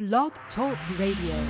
Blog Talk Radio.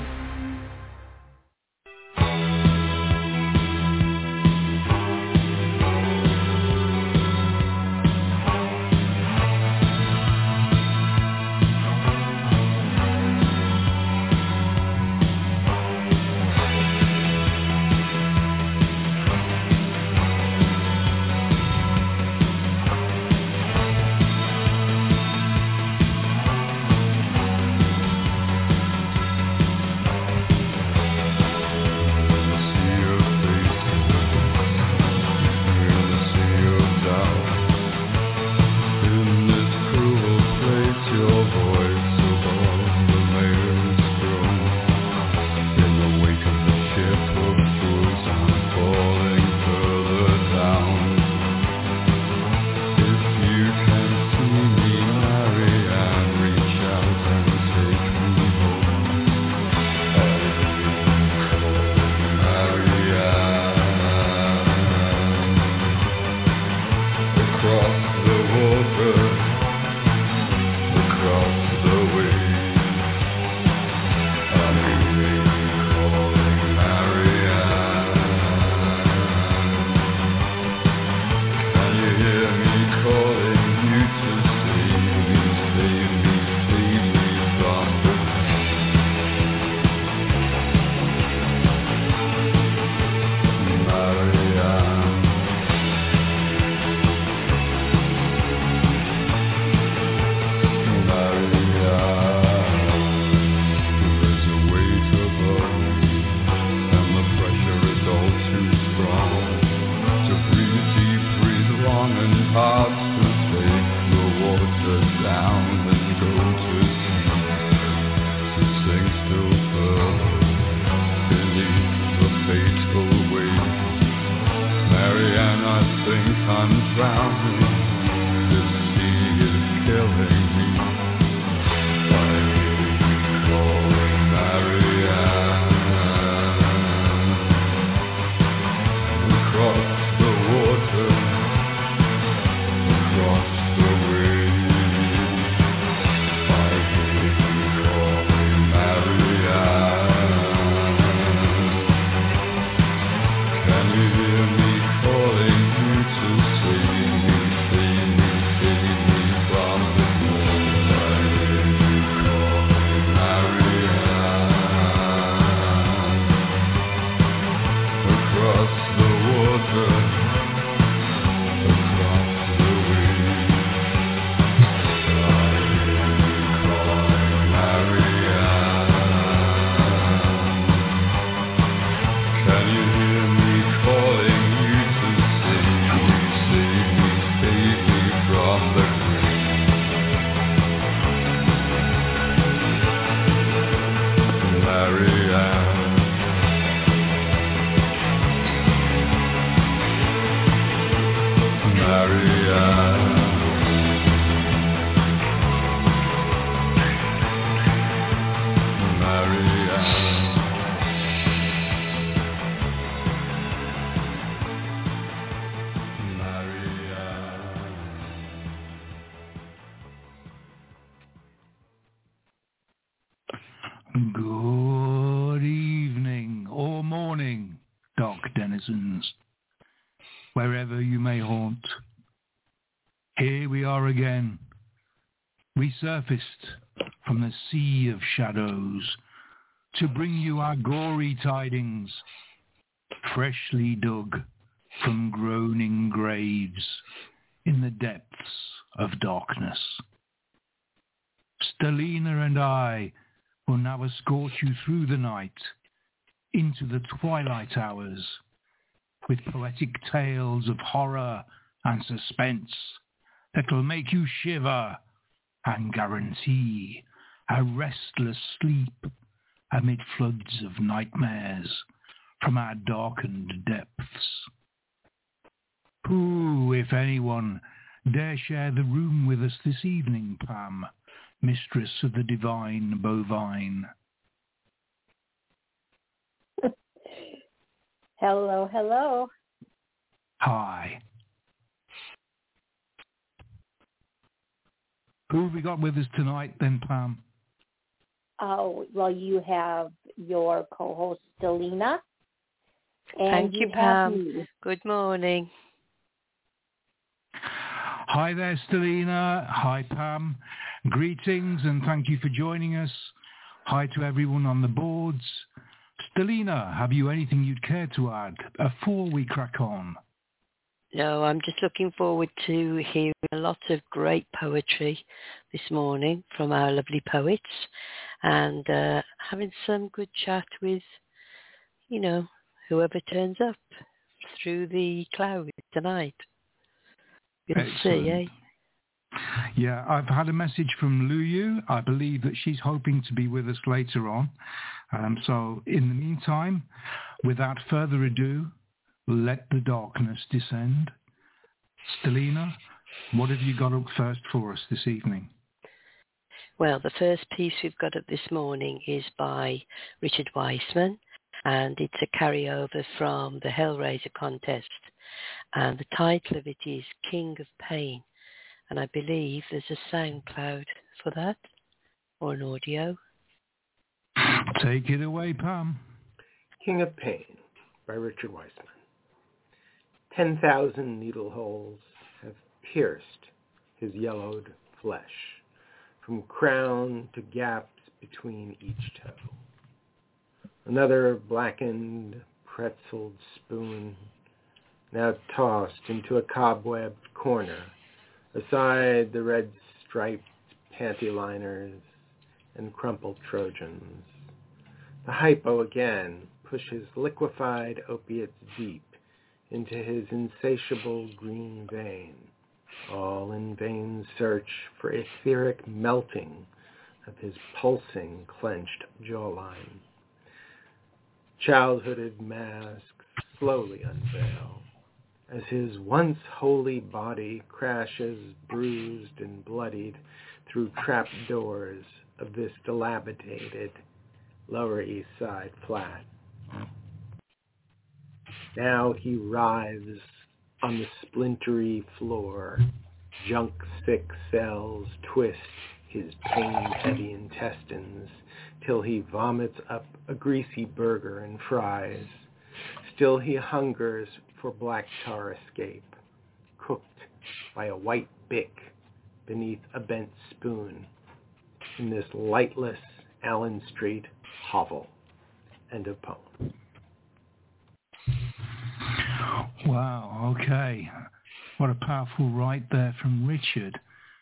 Good evening or morning, dark denizens, wherever you may haunt. Here we are again, resurfaced from the sea of shadows to bring you our gory tidings, freshly dug from groaning graves in the depths of darkness. Stelina and I will now escort you through the night into the twilight hours with poetic tales of horror and suspense that will make you shiver and guarantee a restless sleep amid floods of nightmares from our darkened depths. Who, if anyone, dare share the room with us this evening, Pam, mistress of the divine bovine? Hello, hello. Hi. Who have we got with us tonight then, Pam? well, you have your co-host, Stelina. Thank you, Pam. Good morning. Hi there, Stelina. Hi, Pam. Greetings and thank you for joining us. Hi to everyone on the boards. Stelina, have you anything you'd care to add before we crack on? No, I'm just looking forward to hearing a lot of great poetry this morning from our lovely poets and having some good chat with, whoever turns up through the clouds tonight. We'll see, eh? Yeah, I've had a message from Luyu. I believe that she's hoping to be with us later on. So in the meantime, without further ado, let the darkness descend. Stelina, what have you got up first for us this evening? Well, the first piece we've got up this morning is by Richard Weissman, and it's a carryover from the Hellraiser contest. And the title of it is King of Pain. And I believe there's a SoundCloud for that, or an audio. Take it away, Pam. King of Pain by Richard Weissman. 10,000 needle holes have pierced his yellowed flesh, from crown to gaps between each toe. Another blackened, pretzeled spoon, now tossed into a cobwebbed corner, aside the red-striped panty liners and crumpled Trojans. The hypo again pushes liquefied opiates deep into his insatiable green vein, all in vain search for etheric melting of his pulsing, clenched jawline. Childhooded masks slowly unveil as his once holy body crashes bruised and bloodied through trap doors of this dilapidated Lower East Side flat. Now he writhes on the splintery floor. Junk-sick cells twist his pain-heavy intestines till he vomits up a greasy burger and fries. Still he hungers for black tar escape, cooked by a white bick beneath a bent spoon in this lightless Allen Street hovel. End of poem. Wow, okay. What a powerful write there from Richard.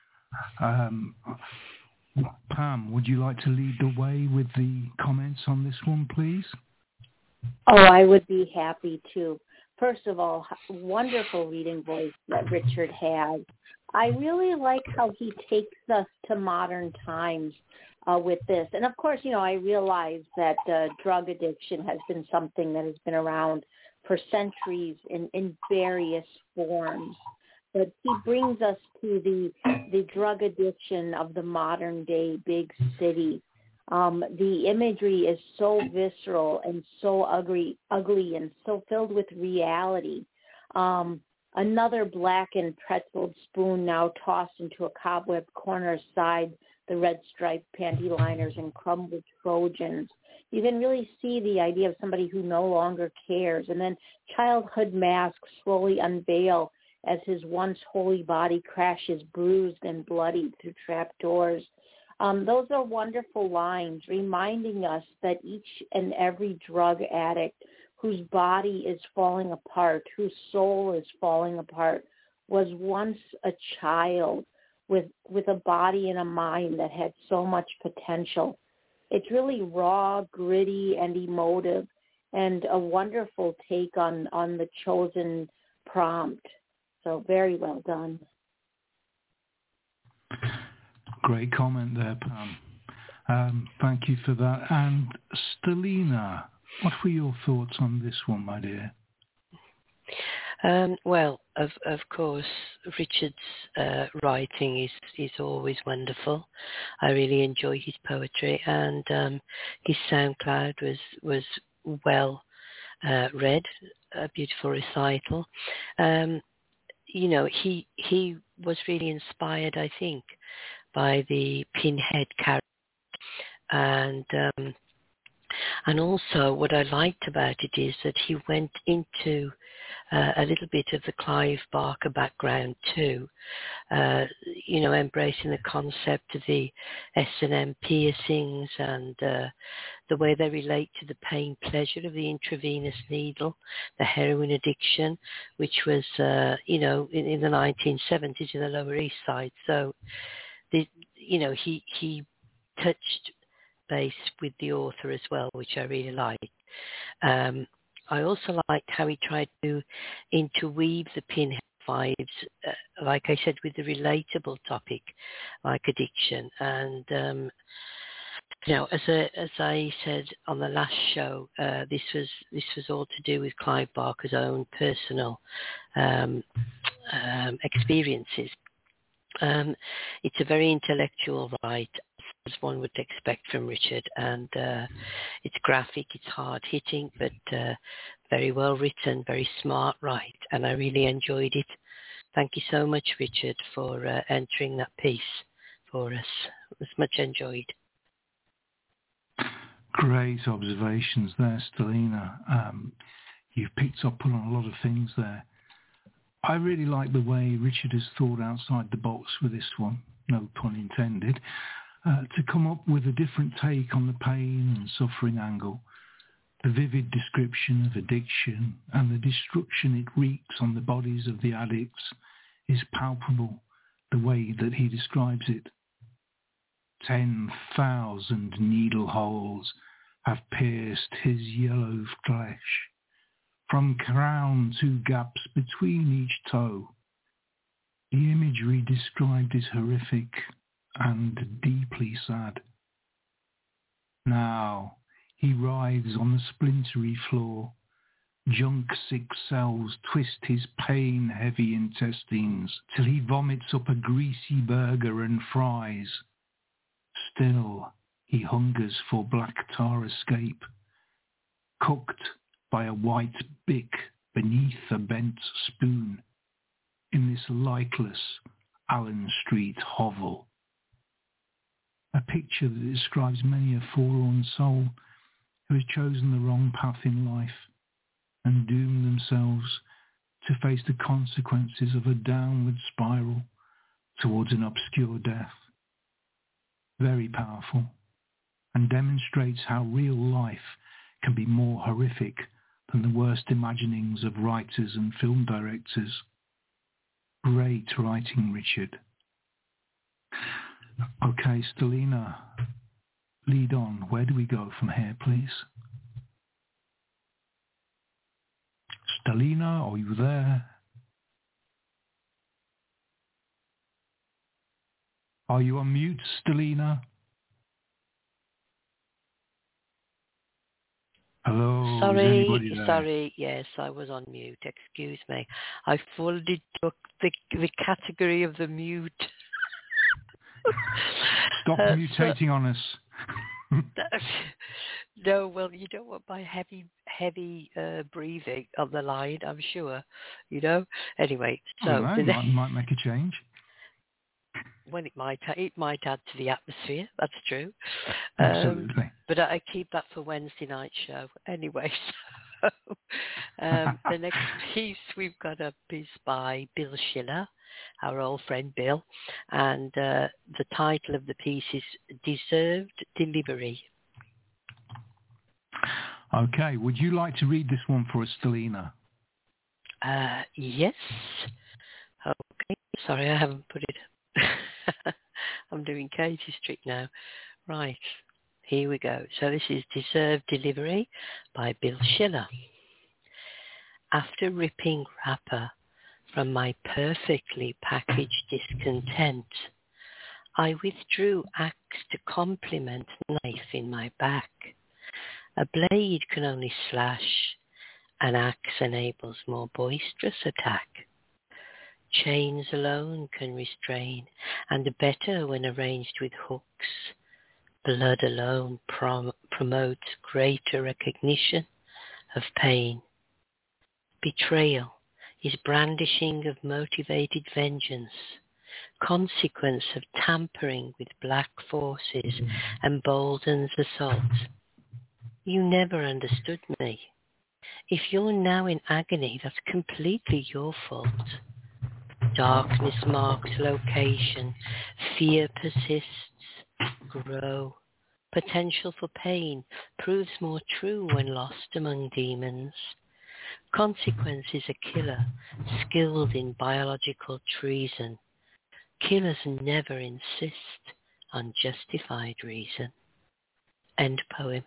Pam, would you like to lead the way with the comments on this one, please? Oh, I would be happy to. First of all, wonderful reading voice that Richard has. I really like how he takes us to modern times with this. And of course, I realize that drug addiction has been something that has been around for centuries in various forms. But he brings us to the drug addiction of the modern day big city. The imagery is so visceral and so ugly and so filled with reality. Another blackened pretzeled spoon now tossed into a cobweb corner aside the red striped panty liners and crumbled Trojans. You can really see the idea of somebody who no longer cares. And then childhood masks slowly unveil as his once holy body crashes bruised and bloodied through trap doors. Those are wonderful lines reminding us that each and every drug addict whose body is falling apart, whose soul is falling apart, was once a child with a body and a mind that had so much potential. It's really raw, gritty, and emotive, and a wonderful take on the chosen prompt. So very well done. Great comment there, Pam. Thank you for that. And Stelina, what were your thoughts on this one, my dear? Well, of course, Richard's writing is always wonderful. I really enjoy his poetry, and his SoundCloud was well read, a beautiful recital. He was really inspired, I think, by the Pinhead character, And also what I liked about it is that he went into a little bit of the Clive Barker background too, embracing the concept of the S&M piercings and the way they relate to the pain-pleasure of the intravenous needle, the heroin addiction, which was, in the 1970s in the Lower East Side. So, he touched base with the author as well, which I really liked. I also liked how he tried to interweave the Pinhead vibes, like I said, with the relatable topic like addiction. And as I said on the last show, this was all to do with Clive Barker's own personal experiences. It's a very intellectual write, as one would expect from Richard, and it's graphic, it's hard-hitting, but very well written, very smart write, and I really enjoyed it. Thank you so much, Richard, for entering that piece for us. It was much enjoyed. Great observations there, Stelina. You've picked up on a lot of things there. I really like the way Richard has thought outside the box with this one, no pun intended, to come up with a different take on the pain and suffering angle. The vivid description of addiction and the destruction it wreaks on the bodies of the addicts is palpable, the way that he describes it. 10,000 needle holes have pierced his yellow flesh, from crown to gaps between each toe. The imagery described is horrific and deeply sad. Now he writhes on the splintery floor. Junk-sick cells twist his pain-heavy intestines till he vomits up a greasy burger and fries. Still, he hungers for black tar escape, cooked by a white bick beneath a bent spoon in this lightless Allen Street hovel. A picture that describes many a forlorn soul who has chosen the wrong path in life and doomed themselves to face the consequences of a downward spiral towards an obscure death. Very powerful, and demonstrates how real life can be more horrific than the worst imaginings of writers and film directors. Great writing, Richard. Okay, Stelina, lead on. Where do we go from here, please? Stelina, are you there? Are you on mute, Stelina? Hello? Sorry, yes, I was on mute, excuse me. I fully took the category of the mute. Stop mutating on us. No, well, you don't want my heavy breathing on the line, I'm sure, Anyway, so... might make a change. Well, it might add to the atmosphere, that's true. Absolutely. But I keep that for Wednesday night show anyway. So, the next piece we've got up is by Bill Schiller, our old friend Bill, and the title of the piece is Deserved Delivery. Okay, would you like to read this one for us, Stelina? Yes. Okay, sorry, I haven't put it. I'm doing Katie Street now. Right, here we go. So this is Deserved Delivery by Bill Schiller. After ripping wrapper from my perfectly packaged discontent, I withdrew axe to complement knife in my back. A blade can only slash, an axe enables more boisterous attack. Chains alone can restrain, and better when arranged with hooks. Blood alone promotes greater recognition of pain. Betrayal is brandishing of motivated vengeance, consequence of tampering with black forces emboldens assault. You never understood me. If you're now in agony, that's completely your fault. Darkness marks location. Fear persists. Grow. Potential for pain proves more true when lost among demons. Consequence is a killer, skilled in biological treason. Killers never insist on justified reason. End poem.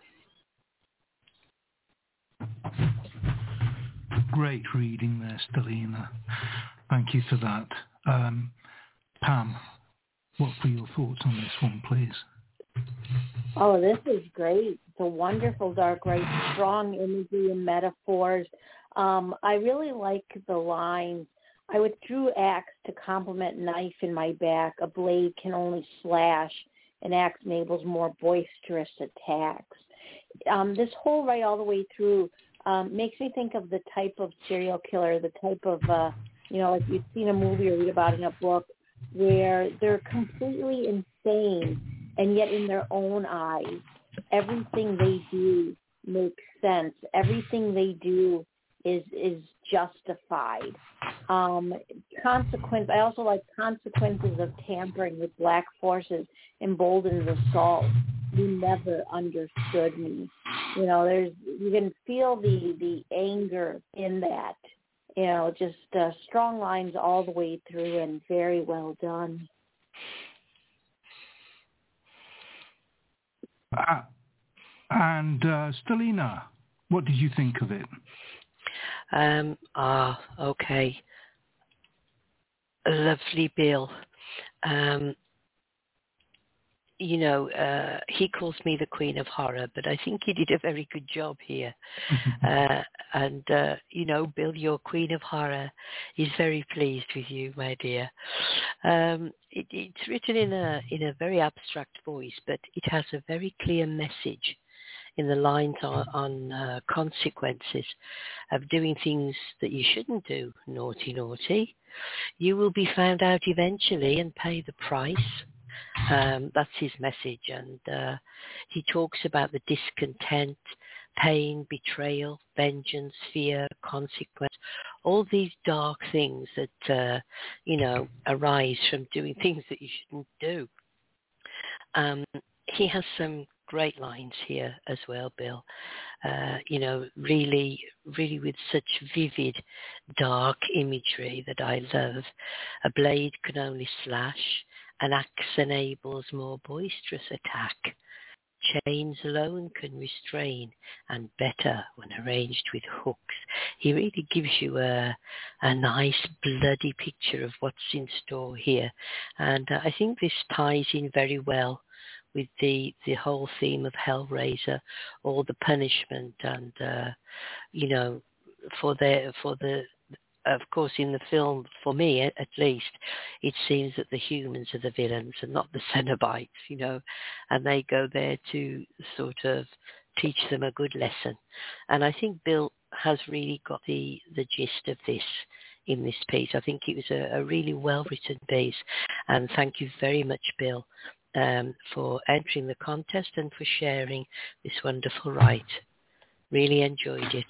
Great reading there, Stellina. Thank you for that. Pam, what were your thoughts on this one, please? Oh, this is great. It's a wonderful dark rite, strong imagery and metaphors. I really like the lines. I withdrew axe to complement knife in my back. A blade can only slash. An axe enables more boisterous attacks. This whole rite all the way through makes me think of the type of serial killer, the type of, like you've seen a movie or read about in a book, where they're completely insane, and yet in their own eyes, everything they do makes sense. Everything they do is justified. I also like consequences of tampering with black forces emboldens assault. You never understood me. You can feel the anger in that. Just strong lines all the way through and very well done. And Stellina, what did you think of it? Okay. Lovely Bill. He calls me the Queen of Horror, but I think he did a very good job here. Bill, your Queen of Horror is very pleased with you, my dear. It's written in a very abstract voice, but it has a very clear message in the lines on consequences of doing things that you shouldn't do. Naughty, naughty. You will be found out eventually and pay the price. That's his message, and he talks about the discontent, pain, betrayal, vengeance, fear, consequence, all these dark things that arise from doing things that you shouldn't do. He has some great lines here as well, Bill. Really with such vivid, dark imagery that I love. A blade can only slash. An axe enables more boisterous attack. Chains alone can restrain, and better when arranged with hooks. He really gives you a nice bloody picture of what's in store here. And I think this ties in very well with the whole theme of Hellraiser, all the punishment and, of course, in the film, for me at least, it seems that the humans are the villains and not the Cenobites, and they go there to sort of teach them a good lesson. And I think Bill has really got the gist of this in this piece. I think it was a really well-written piece, and thank you very much, Bill, for entering the contest and for sharing this wonderful rite. Really enjoyed it.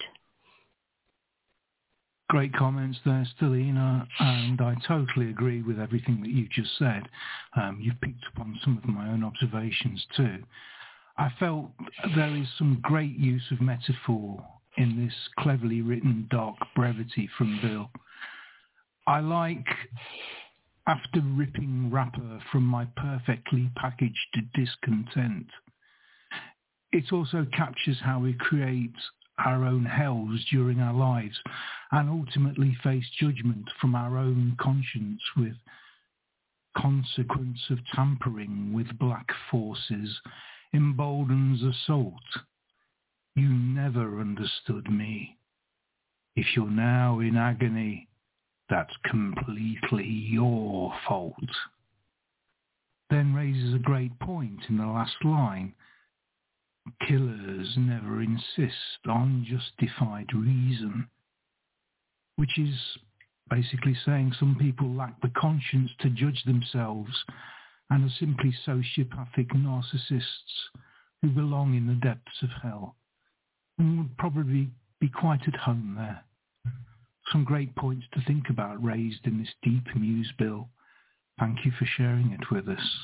Great comments there, Stellina, and I totally agree with everything that you just said. You've picked up on some of my own observations too. I felt there is some great use of metaphor in this cleverly written dark brevity from Bill. I like, after ripping wrapper from my perfectly packaged discontent, it also captures how we create our own hells during our lives and ultimately face judgment from our own conscience with consequence of tampering with black forces emboldens assault. You never understood me. If you're now in agony, that's completely your fault. Then raises a great point in the last line. Killers never insist on justified reason, which is basically saying some people lack the conscience to judge themselves and are simply sociopathic narcissists who belong in the depths of hell and would probably be quite at home there. Some great points to think about raised in this deep muse, Bill. Thank you for sharing it with us.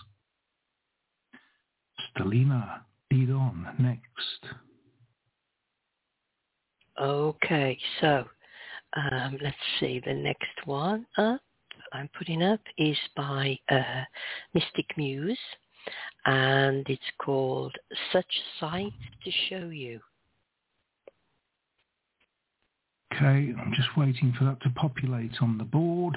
Stelina, lead on next. Okay, so let's see, the next one up, I'm putting up, is by Mystic Muse, and it's called Such Sight to Show You. Okay, I'm just waiting for that to populate on the board.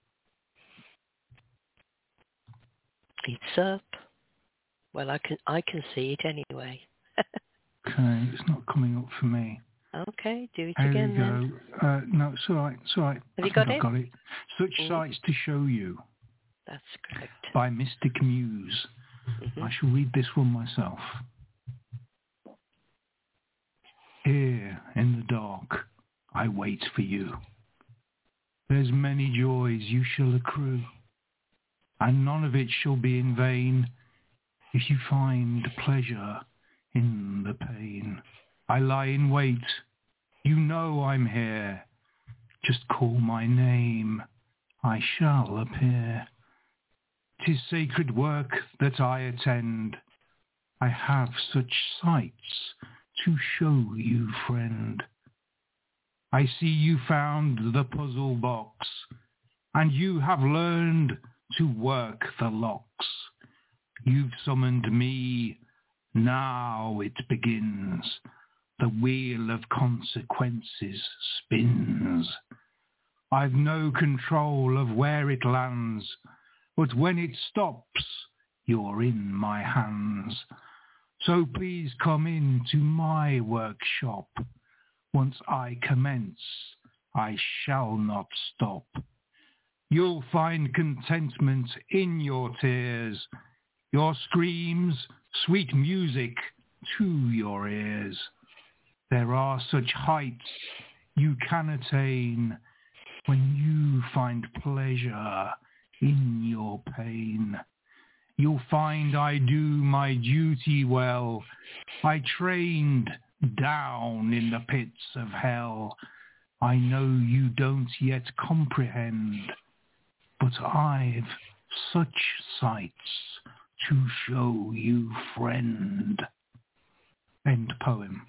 It's up. Well, I can see it anyway. Okay, it's not coming up for me. Okay, do it There again we go. then. No, it's all right. It's all right. Have you got it? I've got it. Such Sights to Show You. That's correct. By Mystic Muse. I shall read this one myself. Here in the dark, I wait for you. There's many joys you shall accrue, and none of it shall be in vain if you find pleasure in the pain. I lie in wait. You know I'm here. Just call my name. I shall appear. 'Tis sacred work that I attend. I have such sights to show you, friend. I see you found the puzzle box, and you have learned to work the locks. You've summoned me. Now it begins. The wheel of consequences spins. I've no control of where it lands, but when it stops, you're in my hands. So please come into my workshop. Once I commence, I shall not stop. You'll find contentment in your tears, your screams, sweet music to your ears. There are such heights you can attain when you find pleasure in your pain. You'll find I do my duty well. I trained down in the pits of hell. I know you don't yet comprehend, but I've such sights to show you, friend. End poem.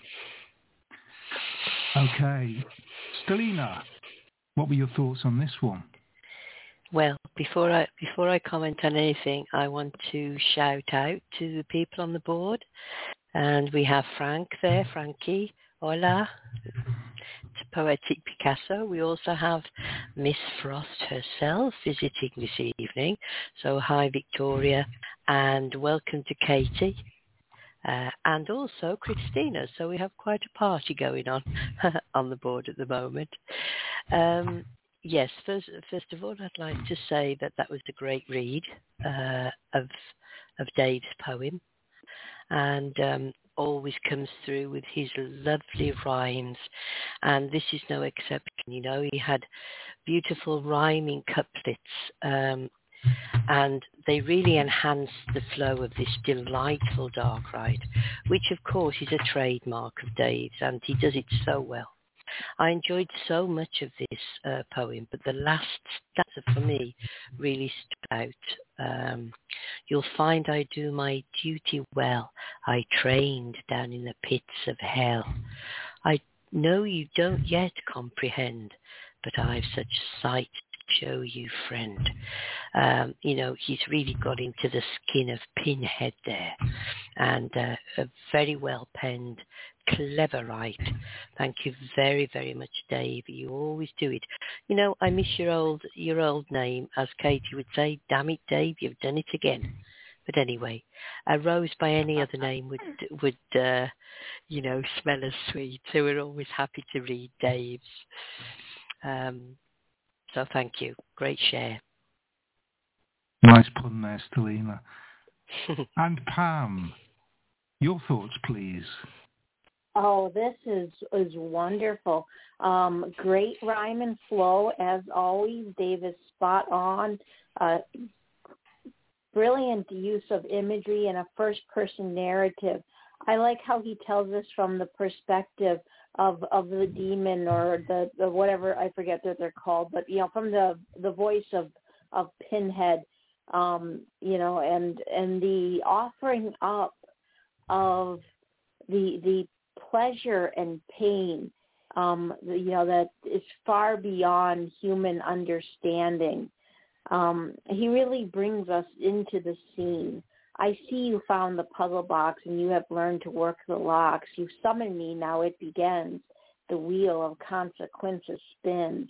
Okay. Stelina, what were your thoughts on this one? Well, before I comment on anything, I want to shout out to the people on the board. And we have Frank there, Frankie, hola, to Poetic Picasso. We also have Miss Frost herself visiting this evening. So hi, Victoria, and welcome to Katie. And also Christina. So we have quite a party going on on the board at the moment. Yes, first of all, I'd like to say that was a great read of Dave's poem, and always comes through with his lovely rhymes, and this is no exception. You know, he had beautiful rhyming couplets, and they really enhanced the flow of this delightful dark ride, which of course is a trademark of Dave's, and he does it so well. I enjoyed so much of this poem, but the last stanza for me really stood out. You'll find I do my duty well. I trained down in the pits of hell. I know you don't yet comprehend, but I've such sight to show you, friend. You know, he's really got into the skin of Pinhead there, and a very well penned, clever write. Thank you very, very much, Dave. You always do it. You know, I miss your old name, as Katie would say. Damn it, Dave, you've done it again. But anyway, a rose by any other name would you know, smell as sweet. So we're always happy to read Dave's. So thank you. Great share. Nice pun there, Stelina. And Pam, your thoughts, please. Oh, this is wonderful. Great rhyme and flow, as always. Dave is spot on. Brilliant use of imagery and a first-person narrative. I like how he tells us from the perspective of the demon or the whatever, I forget what they're called, but from the voice of Pinhead, and the offering up of the pleasure and pain, that is far beyond human understanding. He really brings us into the scene. I see you found the puzzle box and you have learned to work the locks. You summon me, now it begins. The wheel of consequences spins.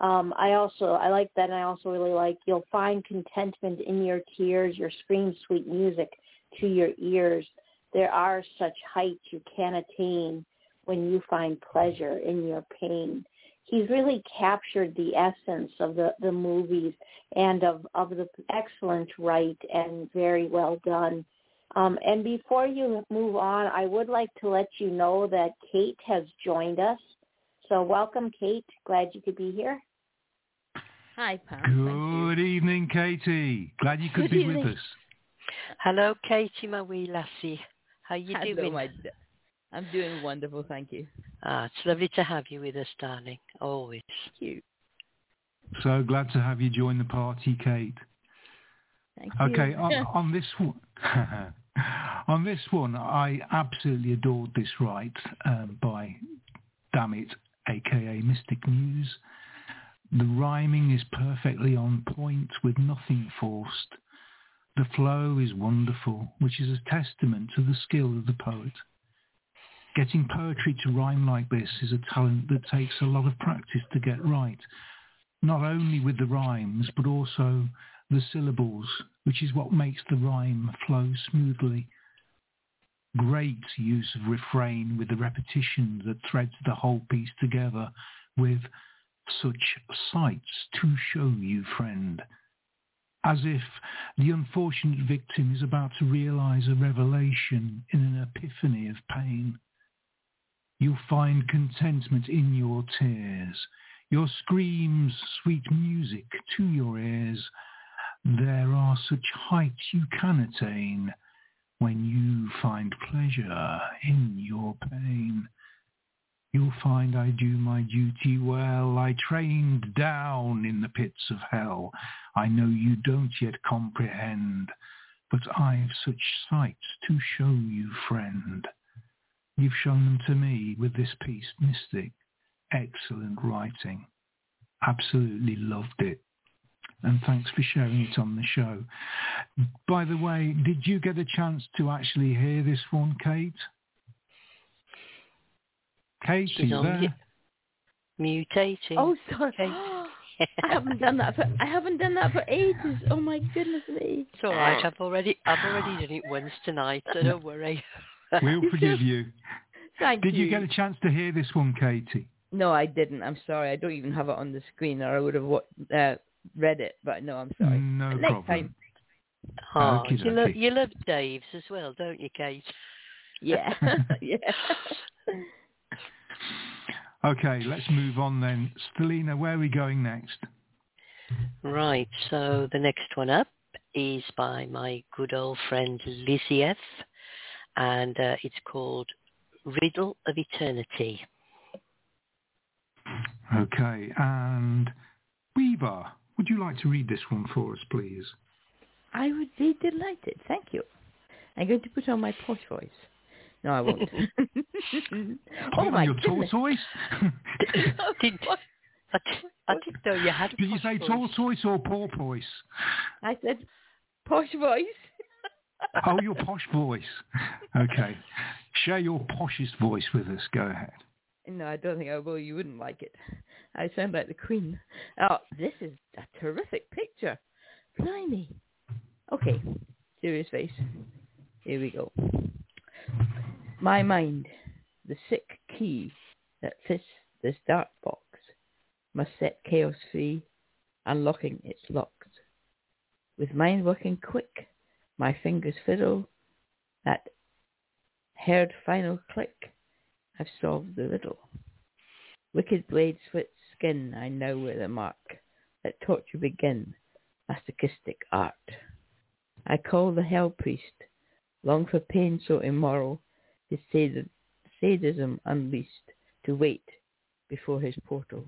I like that, and I also really like you'll find contentment in your tears, your scream sweet music to your ears. There are such heights you can attain when you find pleasure in your pain. He's really captured the essence of the movies and of the excellent write and very well done. And before you move on, I would like to let you know that Kate has joined us. So welcome, Kate. Glad you could be here. Hi, Pam. Good evening, Katie. Glad you could be with us. Hello, Katie, my wee lassie. How you doing? I'm doing wonderful, thank you. It's lovely to have you with us, darling. Always. Thank you. So glad to have you join the party, Kate. Thank you. Okay, on this one, on this one, I absolutely adored this write by Dammit, aka Mystic Muse. The rhyming is perfectly on point with nothing forced. The flow is wonderful, which is a testament to the skill of the poet. Getting poetry to rhyme like this is a talent that takes a lot of practice to get right, not only with the rhymes, but also the syllables, which is what makes the rhyme flow smoothly. Great use of refrain with the repetition that threads the whole piece together with such sights to show you, friend. As if the unfortunate victim is about to realize a revelation in an epiphany of pain. You'll find contentment in your tears, your screams, sweet music to your ears. There are such heights you can attain when you find pleasure in your pain. You'll find I do my duty well. I trained down in the pits of hell. I know you don't yet comprehend, but I've such sights to show you, friend. You've shown them to me with this piece, Mystic. Excellent writing. Absolutely loved it. And thanks for sharing it on the show. By the way, did you get a chance to actually hear this one, Kate? Kate, She's on there? Mutating. Oh, sorry. I haven't done that for ages. Oh my goodness me. It's all right. I've already done it once tonight, so don't worry. We'll forgive you. Thank you. Did you get a chance to hear this one, Katie? No, I didn't. I'm sorry. I don't even have it on the screen, or I would have read it. But no, I'm sorry. No but problem. Next time. Oh, you love Dave's as well, don't you, Kate? Yeah. Yeah. Okay, let's move on then. Stelina, where are we going next? Right, so the next one up is by my good old friend Lizzie F. And it's called Riddle of Eternity. Okay, and Weaver, would you like to read this one for us, please? I would be delighted. Thank you. I'm going to put on my posh voice. No, I won't. Oh my goodness. Your tortoise? I didn't know you had a Did you say voice. tortoise or porpoise? I said posh voice. Oh, your posh voice. Okay. Share your poshest voice with us. Go ahead. No, I don't think I will. You wouldn't like it. I sound like the Queen. Oh, this is a terrific picture. Blimey. Okay. Serious face. Here we go. My mind, the sick key that fits this dark box, must set chaos free, unlocking its locks. With mind working quick, my fingers fiddle, that heard final click, I've solved the riddle. Wicked blade slits skin, I know where the mark. Let torture begin, masochistic art. I call the hell priest, long for pain so immoral, his sadism unleashed, to wait before his portal.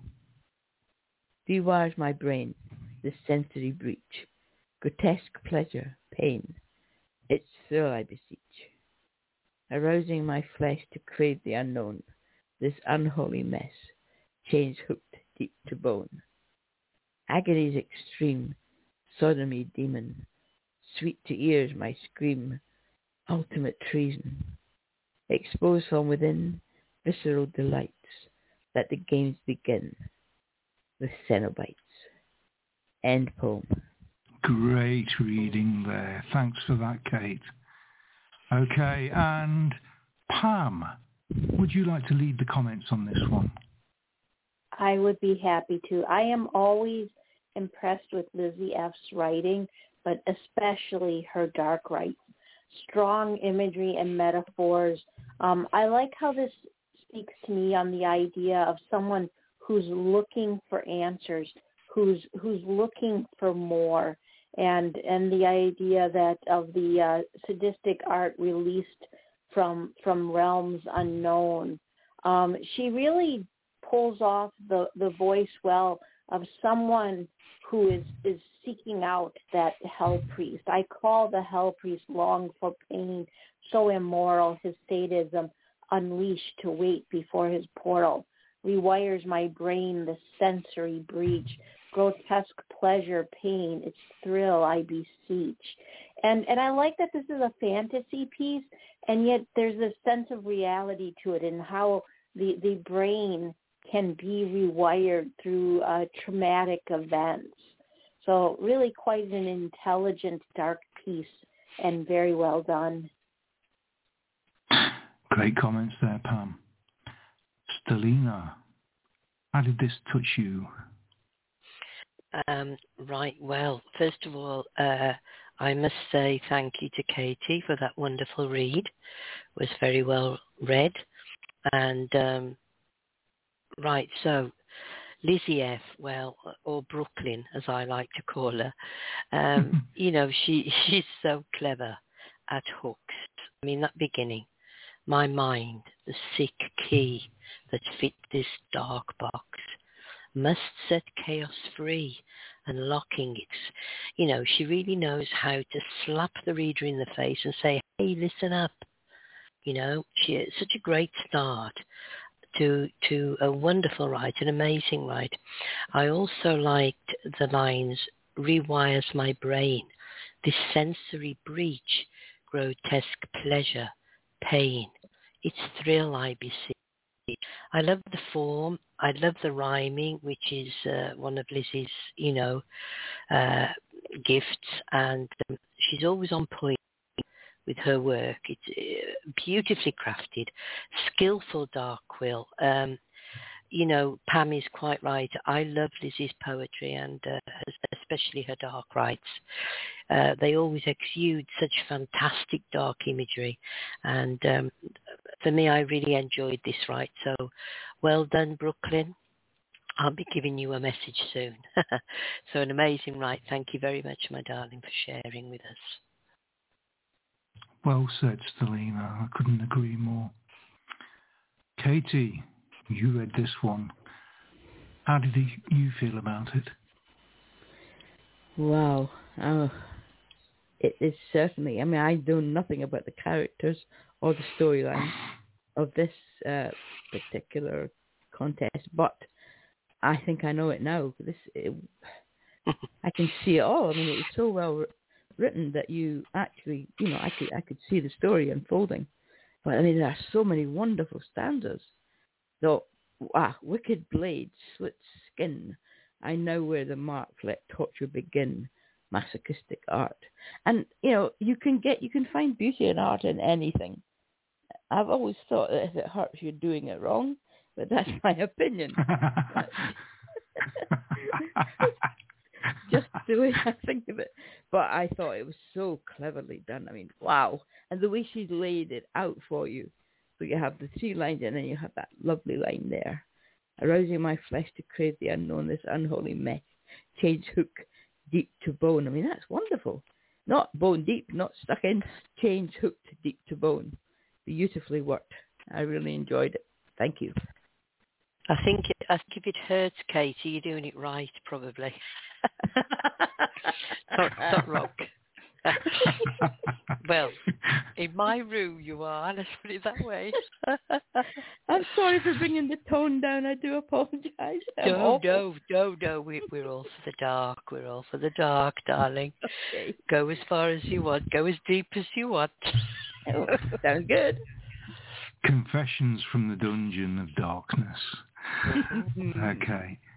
Rewires my brain, this sensory breach, grotesque pleasure, pain, its thrill I beseech. Arousing my flesh to crave the unknown, this unholy mess, chains hooked deep to bone. Agony's extreme, sodomy demon, sweet to ears my scream, ultimate treason. Exposed from within, visceral delights, let the games begin, with Cenobites. End poem. Great reading there. Thanks for that, Kate. Okay, and Pam, would you like to lead the comments on this one? I would be happy to. I am always impressed with Lizzie F's writing, but especially her dark rites. Strong imagery and metaphors. I like how this speaks to me on the idea of someone who's looking for answers, who's looking for more, and the idea that of the sadistic art released from realms unknown. She really pulls off the voice well of someone who is seeking out that hell priest. I call the hell priest long for pain, so immoral, his sadism unleashed to wait before his portal. Rewires my brain, the sensory breach, grotesque pleasure, pain, its thrill I beseech. And I like that this is a fantasy piece, and yet there's a sense of reality to it and how the brain can be rewired through traumatic events. So really quite an intelligent, dark piece, and very well done. Great comments there, Pam. Stelina, how did this touch you? Right, well, first of all, I must say thank you to Katie for that wonderful read. It was very well read. And right, so Lizzie F, well, or Brooklyn, as I like to call her, you know, she's so clever at hooks. I mean, that beginning, my mind, the sick key that fit this dark box, must set chaos free, and locking it. You know, she really knows how to slap the reader in the face and say, hey, listen up. You know, she is such a great start to a wonderful write, an amazing write. I also liked the lines, rewires my brain, this sensory breach, grotesque pleasure, pain, its thrill I beseech. I love the form. I love the rhyming, which is one of Lizzie's, you know, gifts, and she's always on point with her work. It's beautifully crafted, skillful dark quill. You know, Pam is quite right. I love Lizzie's poetry, and especially her dark rites. They always exude such fantastic dark imagery, and for me, I really enjoyed this write. So, well done, Brooklyn. I'll be giving you a message soon. So, an amazing write. Thank you very much, my darling, for sharing with us. Well said, Stelina. I couldn't agree more. Katie, you read this one. How did you feel about it? Wow. It is certainly, I mean, I know nothing about the characters or the storyline of this particular contest, but I think I know it now. I can see it all. I mean, it was so well written that you actually, you know, I could see the story unfolding. But I mean, there are so many wonderful stanzas. So, wicked blade slits skin. I know where the mark, let torture begin. Masochistic art. And, you know, you can find beauty in art in anything. I've always thought that if it hurts, you're doing it wrong, but that's my opinion. Just the way I think of it. But I thought it was so cleverly done. I mean, wow. And the way she laid it out for you, So you have the 3 lines and then you have that lovely line there. Arousing my flesh to crave the unknown, this unholy mesh, change hook deep to bone. I mean, that's wonderful. Not bone deep, not stuck in, change hooked deep to bone. Beautifully worked. I really enjoyed it. Thank you. I think if it hurts, Katie, you're doing it right, probably. Not wrong. Well, in my room you are, let's put it that way. I'm sorry for bringing the tone down. I do apologise. No. We're all for the dark. We're all for the dark, darling. Okay. Go as far as you want. Go as deep as you want. Oh, sounds good. Confessions from the Dungeon of Darkness. Okay.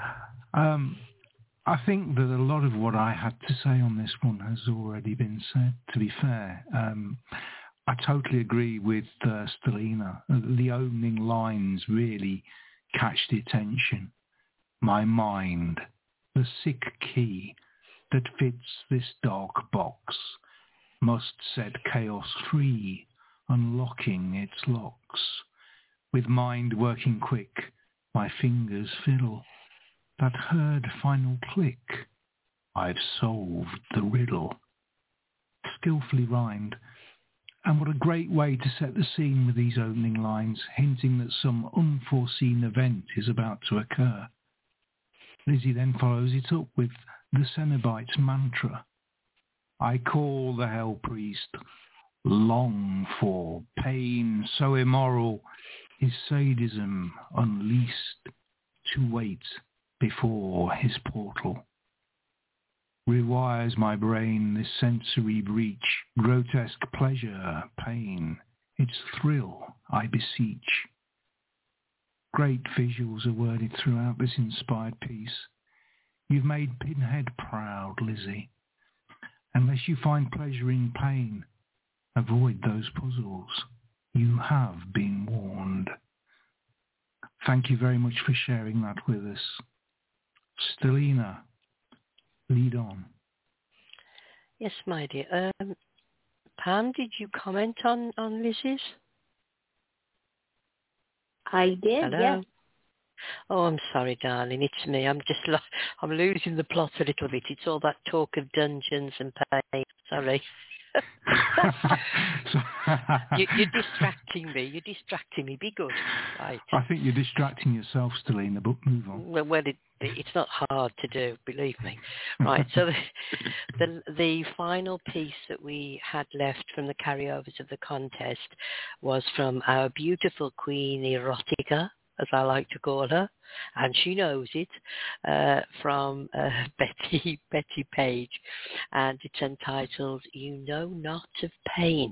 I think that a lot of what I had to say on this one has already been said, to be fair. I totally agree with Stelina. The opening lines really catch the attention. My mind, the sick key that fits this dark box, must set chaos free, unlocking its locks. With mind working quick, my fingers fiddle. That heard final click, I've solved the riddle. Skillfully rhymed, and what a great way to set the scene with these opening lines, hinting that some unforeseen event is about to occur. Lizzie then follows it up with the Cenobite's mantra. I call the Hell Priest, long for pain so immoral, his sadism unleashed, to wait before his portal. Rewires my brain this sensory breach, grotesque pleasure, pain, its thrill I beseech. Great visuals are worded throughout this inspired piece. You've made Pinhead proud, Lizzie. Unless you find pleasure in pain, avoid those puzzles. You have been warned. Thank you very much for sharing that with us. Stelina, lead on. Yes, my dear. Pam, did you comment on Lizzie's? I did, Hello? yes. Oh, I'm sorry, darling. It's me. I'm losing the plot a little bit. It's all that talk of dungeons and pain. Sorry. You're distracting me. You're distracting me. Be good. Right. I think you're distracting yourself, Stelina, but move on. Well, it's not hard to do, believe me. Right. So the final piece that we had left from the carryovers of the contest was from our beautiful Queen Erotica, as I like to call her, and she knows it, from Betty Page, and it's entitled You Know Not of Pain.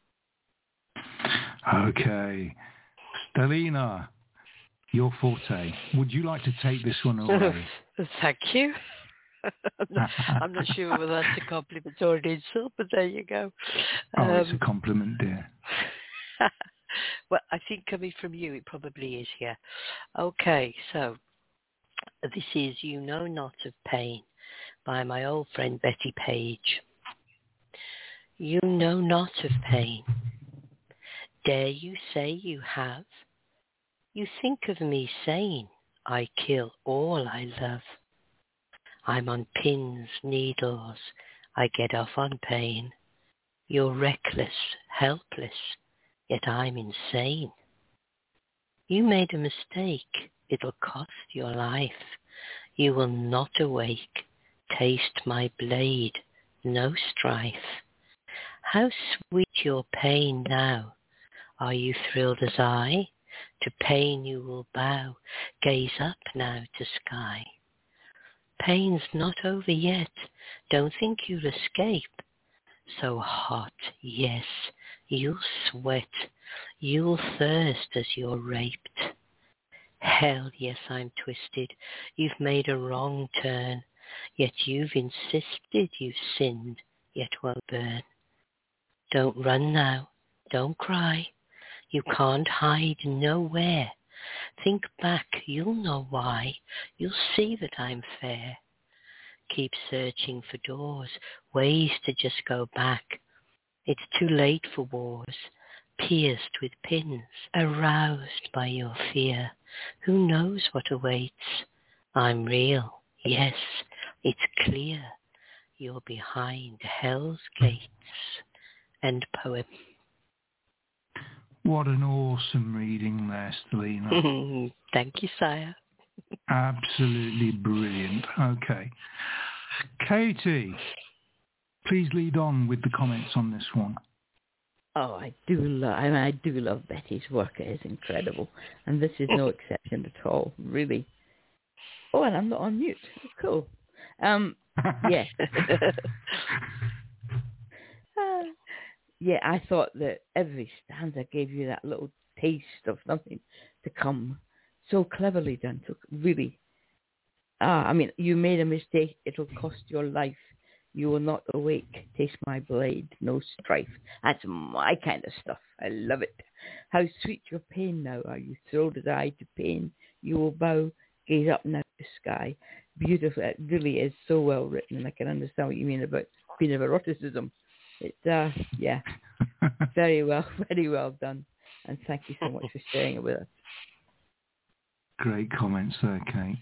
Okay. Stelina, your forte. Would you like to take this one away? Thank you. I'm not sure whether that's a compliment or an insult, but there you go. It's a compliment, dear. Well, I think coming from you, it probably is, yeah. Okay, so this is You Know Not of Pain by my old friend Betty Page. You know not of pain. Dare you say you have? You think of me saying I kill all I love. I'm on pins, needles, I get off on pain. You're reckless, helpless, yet I'm insane. You made a mistake, it'll cost your life. You will not awake, taste my blade, no strife. How sweet your pain now. Are you thrilled as I? To pain you will bow, gaze up now to sky. Pain's not over yet, don't think you'll escape. So hot, yes, you'll sweat, you'll thirst as you're raped. Hell, yes, I'm twisted, you've made a wrong turn, yet you've insisted you've sinned, yet won't burn. Don't run now, don't cry, you can't hide nowhere. Think back, you'll know why, you'll see that I'm fair. Keep searching for doors, ways to just go back. It's too late for wars. pierced with pins, aroused by your fear. Who knows what awaits? I'm real, yes, it's clear. You're behind hell's gates. End poem. What an awesome reading there, Stelina. Thank you, sire. Absolutely brilliant. Okay. Katie, please lead on with the comments on this one. Oh, I do love Betty's work. It is incredible, and this is no exception at all, really. Oh, and I'm not on mute. Cool. Yeah. Yeah, I thought that every stanza gave you that little taste of something to come. So cleverly done. So really. I mean, you made a mistake. It'll cost your life. You will not awake. Taste my blade. No strife. That's my kind of stuff. I love it. How sweet your pain now. Are you thrilled as I to pain? You will bow. Gaze up now to sky. Beautiful. It really is so well written, and I can understand what you mean about being of eroticism. It's yeah, very well done, and thank you so much for sharing it with us. Great comments there, Kate.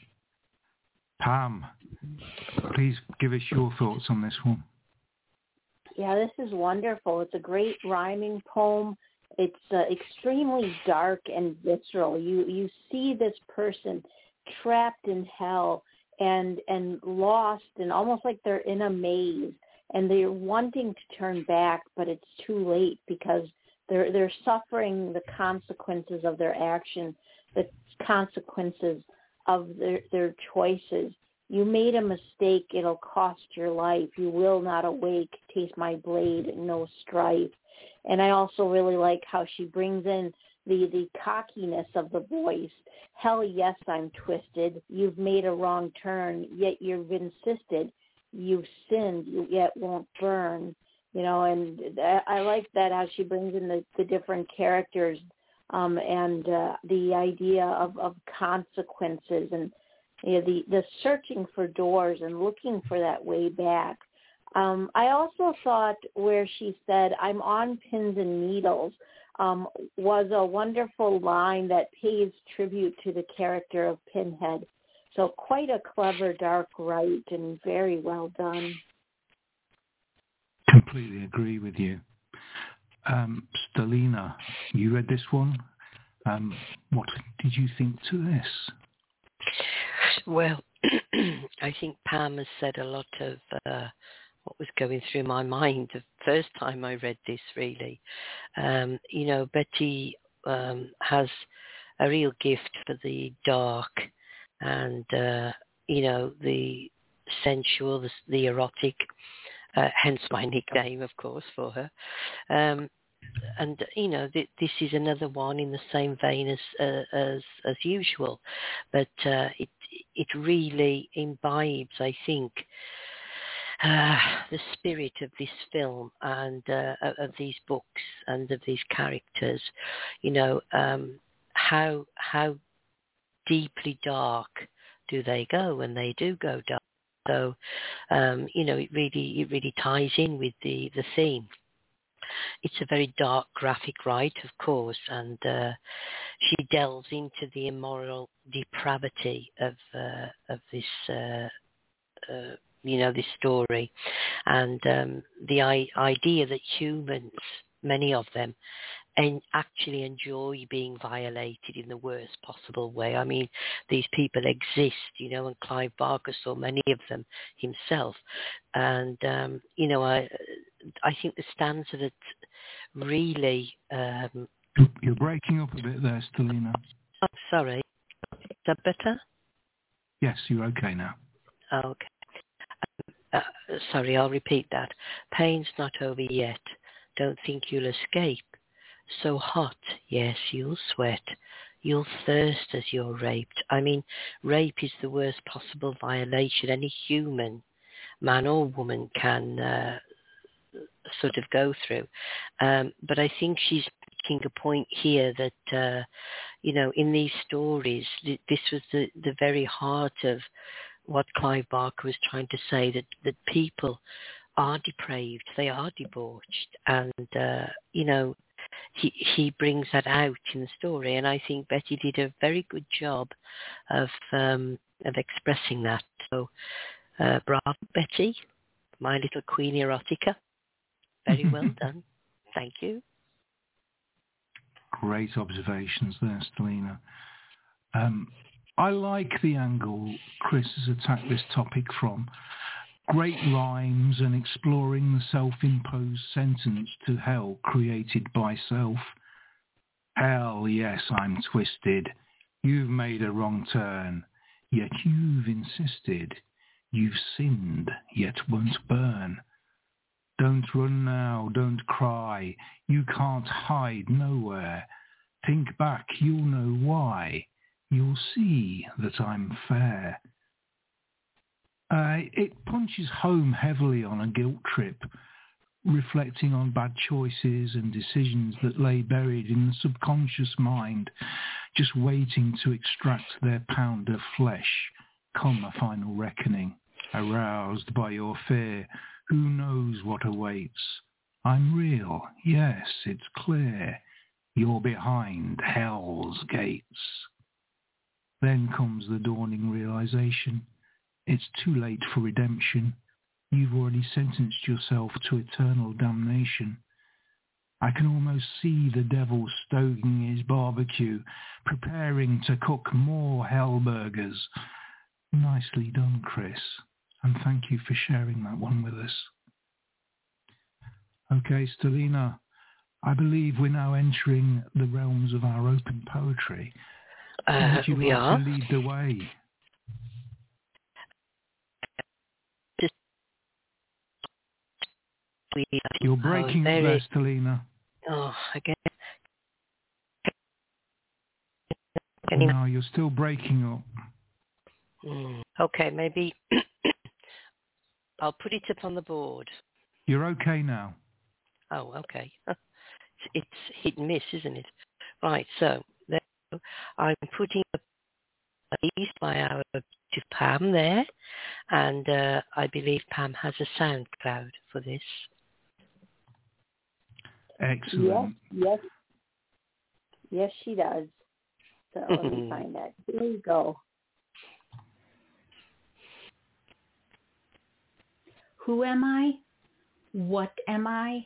Pam, please give us your thoughts on this one. Yeah, this is wonderful. It's a great rhyming poem. It's extremely dark and visceral. You see this person trapped in hell and lost, and almost like they're in a maze, and they're wanting to turn back, but it's too late because they're suffering the consequences of their action, the consequences of their choices. You made a mistake, it'll cost your life. You will not awake, taste my blade, no strife. And I also really like how she brings in the cockiness of the voice. Hell, yes, I'm twisted. You've made a wrong turn, yet you've insisted. You've sinned, you yet won't burn. You know, and I like that how she brings in the different characters and the idea of consequences and the searching for doors and looking for that way back. I also thought where she said, I'm on pins and needles, was a wonderful line that pays tribute to the character of Pinhead. So quite a clever dark write and very well done. Completely agree with you. Stelina, you read this one. What did you think to this? Well, I think Pam has said a lot of what was going through my mind the first time I read this, really. You know, Betty has a real gift for the dark and, you know, the sensual, the erotic, hence my nickname, of course, for her. And you know, this is another one in the same vein as usual, but it really imbibes, I think, the spirit of this film and of these books and of these characters. You know, how deeply dark do they go when they do go dark? So, you know, it really ties in with the theme. It's a very dark, graphic write, of course, and she delves into the immoral depravity of this, you know, this story, and the idea that humans, many of them, and actually enjoy being violated in the worst possible way. I mean, these people exist, you know, and Clive Barker saw many of them himself. And, you know, I think the stanza that really... You're breaking up a bit there, Stelina. Oh, sorry. Is that better? Yes, you're okay now. Okay. Sorry, I'll repeat that. Pain's not over yet. Don't think you'll escape. So hot, yes, you'll sweat. You'll thirst as you're raped. I mean, rape is the worst possible violation any human, man or woman, can sort of go through. But I think she's making a point here that, you know, in these stories, this was the very heart of what Clive Barker was trying to say, that people are depraved, they are debauched, and, you know, he brings that out in the story, and I think Betty did a very good job of expressing that. So bravo, Betty, my little Queen Erotica. Very well done. Thank you. Great observations there, Stelina. I like the angle Chris has attacked this topic from. Great rhymes and exploring the self-imposed sentence to hell created by self. Hell, yes, I'm twisted. You've made a wrong turn, yet you've insisted. You've sinned, yet won't burn. Don't run now, don't cry. You can't hide nowhere. Think back, you'll know why. You'll see that I'm fair. It punches home heavily on a guilt trip, reflecting on bad choices and decisions that lay buried in the subconscious mind, just waiting to extract their pound of flesh, come a final reckoning. Aroused by your fear, who knows what awaits? I'm real, yes, it's clear. You're behind hell's gates. Then comes the dawning realization. It's too late for redemption. You've already sentenced yourself to eternal damnation. I can almost see the devil stoking his barbecue, preparing to cook more hell burgers. Nicely done, Chris, and thank you for sharing that one with us. Okay, Stelina, I believe we're now entering the realms of our open poetry. Would you like to lead the way? You're breaking up there, Stelina. Oh, again. No, you're still breaking up. Okay, maybe I'll put it up on the board. You're okay now. Oh, okay. It's hit and miss, isn't it? Right, so there I'm putting up a piece by our to Pam there, and I believe Pam has a SoundCloud for this. Excellent. Yes, she does. So let me find that. Here we go. Who am I? What am I?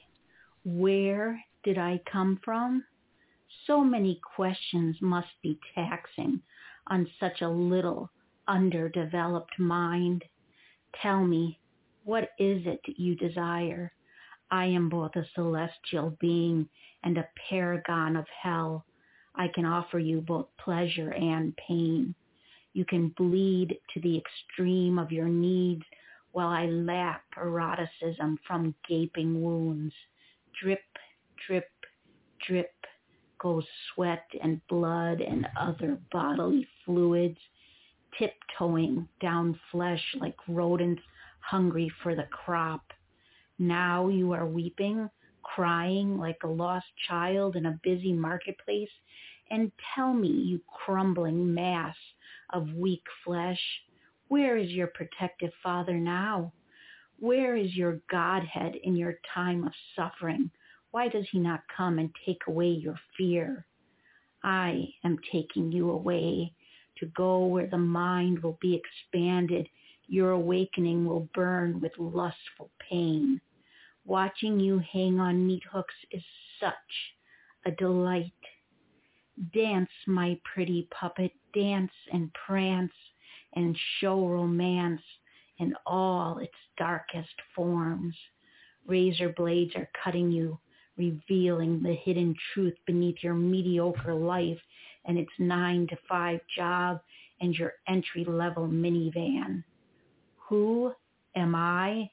Where did I come from? So many questions must be taxing on such a little underdeveloped mind. Tell me, what is it you desire? I am both a celestial being and a paragon of hell. I can offer you both pleasure and pain. You can bleed to the extreme of your needs while I lap eroticism from gaping wounds. Drip, drip, drip goes sweat and blood and other bodily fluids, tiptoeing down flesh like rodents hungry for the crop. Now you are weeping, crying like a lost child in a busy marketplace, and tell me, you crumbling mass of weak flesh, where is your protective Father now? Where is your Godhead in your time of suffering? Why does he not come and take away your fear? I am taking you away to go where the mind will be expanded. Your awakening will burn with lustful pain. Watching you hang on meat hooks is such a delight. Dance, my pretty puppet, dance and prance and show romance in all its darkest forms. Razor blades are cutting you, revealing the hidden truth beneath your mediocre life and its 9-to-5 job and your entry-level minivan. Who am I?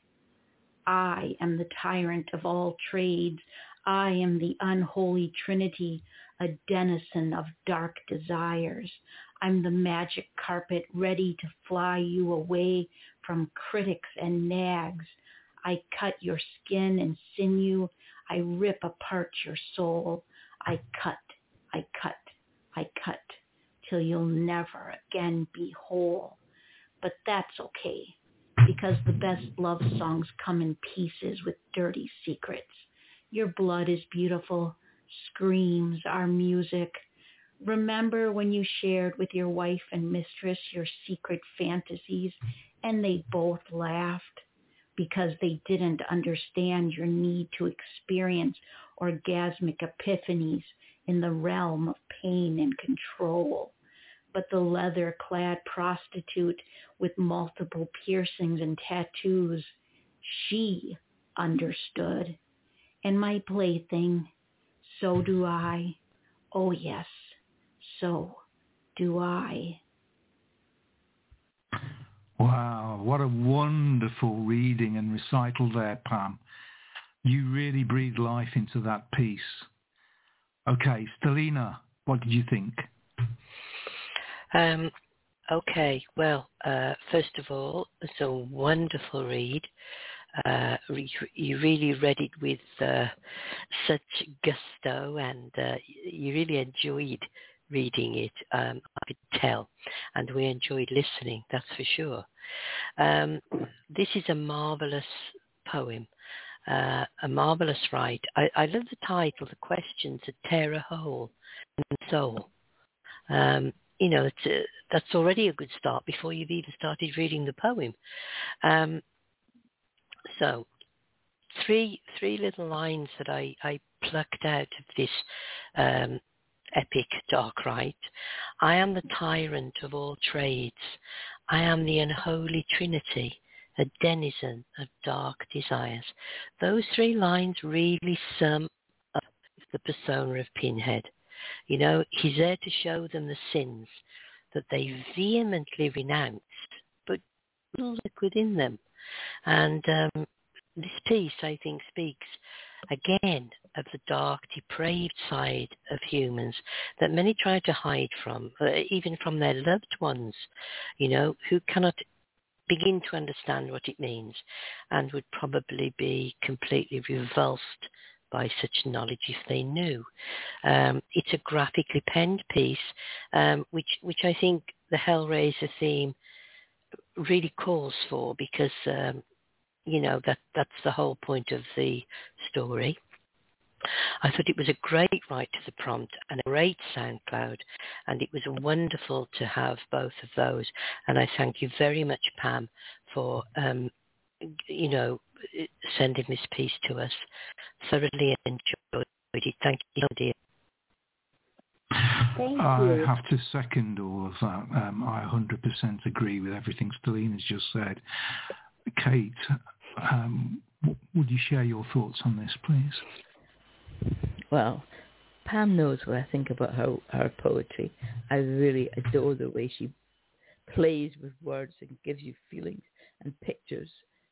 I am the tyrant of all trades. I am the unholy trinity, a denizen of dark desires. I'm the magic carpet ready to fly you away from critics and nags. I cut your skin and sinew. I rip apart your soul. I cut, I cut, I cut, till you'll never again be whole. But that's okay, because the best love songs come in pieces with dirty secrets. Your blood is beautiful. screams, our music. Remember when you shared with your wife and mistress your secret fantasies and they both laughed because they didn't understand your need to experience orgasmic epiphanies in the realm of pain and control. But the leather-clad prostitute with multiple piercings and tattoos, she understood. And my plaything, so do I. Oh yes, so do I. Wow, what a wonderful reading and recital there, Pam. You really breathed life into that piece. Okay, Stelina, what did you think? Okay, well, first of all, it's a wonderful read. You really read it with such gusto, and you really enjoyed reading it, I could tell, and we enjoyed listening, that's for sure. This is a marvellous poem, a marvellous write. I love the title, The Questions That Tear a Hole in the Soul. That's already a good start before you've even started reading the poem. So, three little lines that I plucked out of this epic dark rite. I am the tyrant of all trades. I am the unholy trinity, a denizen of dark desires. Those three lines really sum up the persona of Pinhead. You know, he's there to show them the sins that they vehemently renounced, but look within them. And this piece, I think, speaks again of the dark, depraved side of humans that many try to hide from, even from their loved ones, you know, who cannot begin to understand what it means and would probably be completely revulsed by such knowledge if they knew. It's a graphically penned piece, which I think the Hellraiser theme really calls for, because that's the whole point of the story. I thought it was a great write to the prompt and a great SoundCloud, and it was wonderful to have both of those. And I thank you very much, Pam, for sending this piece to us. Thoroughly enjoyed it. Thank you, dear. Thank I you. have to second all of that. I 100% agree with everything Stelina's just said. Kate, would you share your thoughts on this, please? Well, Pam knows what I think about her poetry. I really adore the way she plays with words and gives you feelings and pictures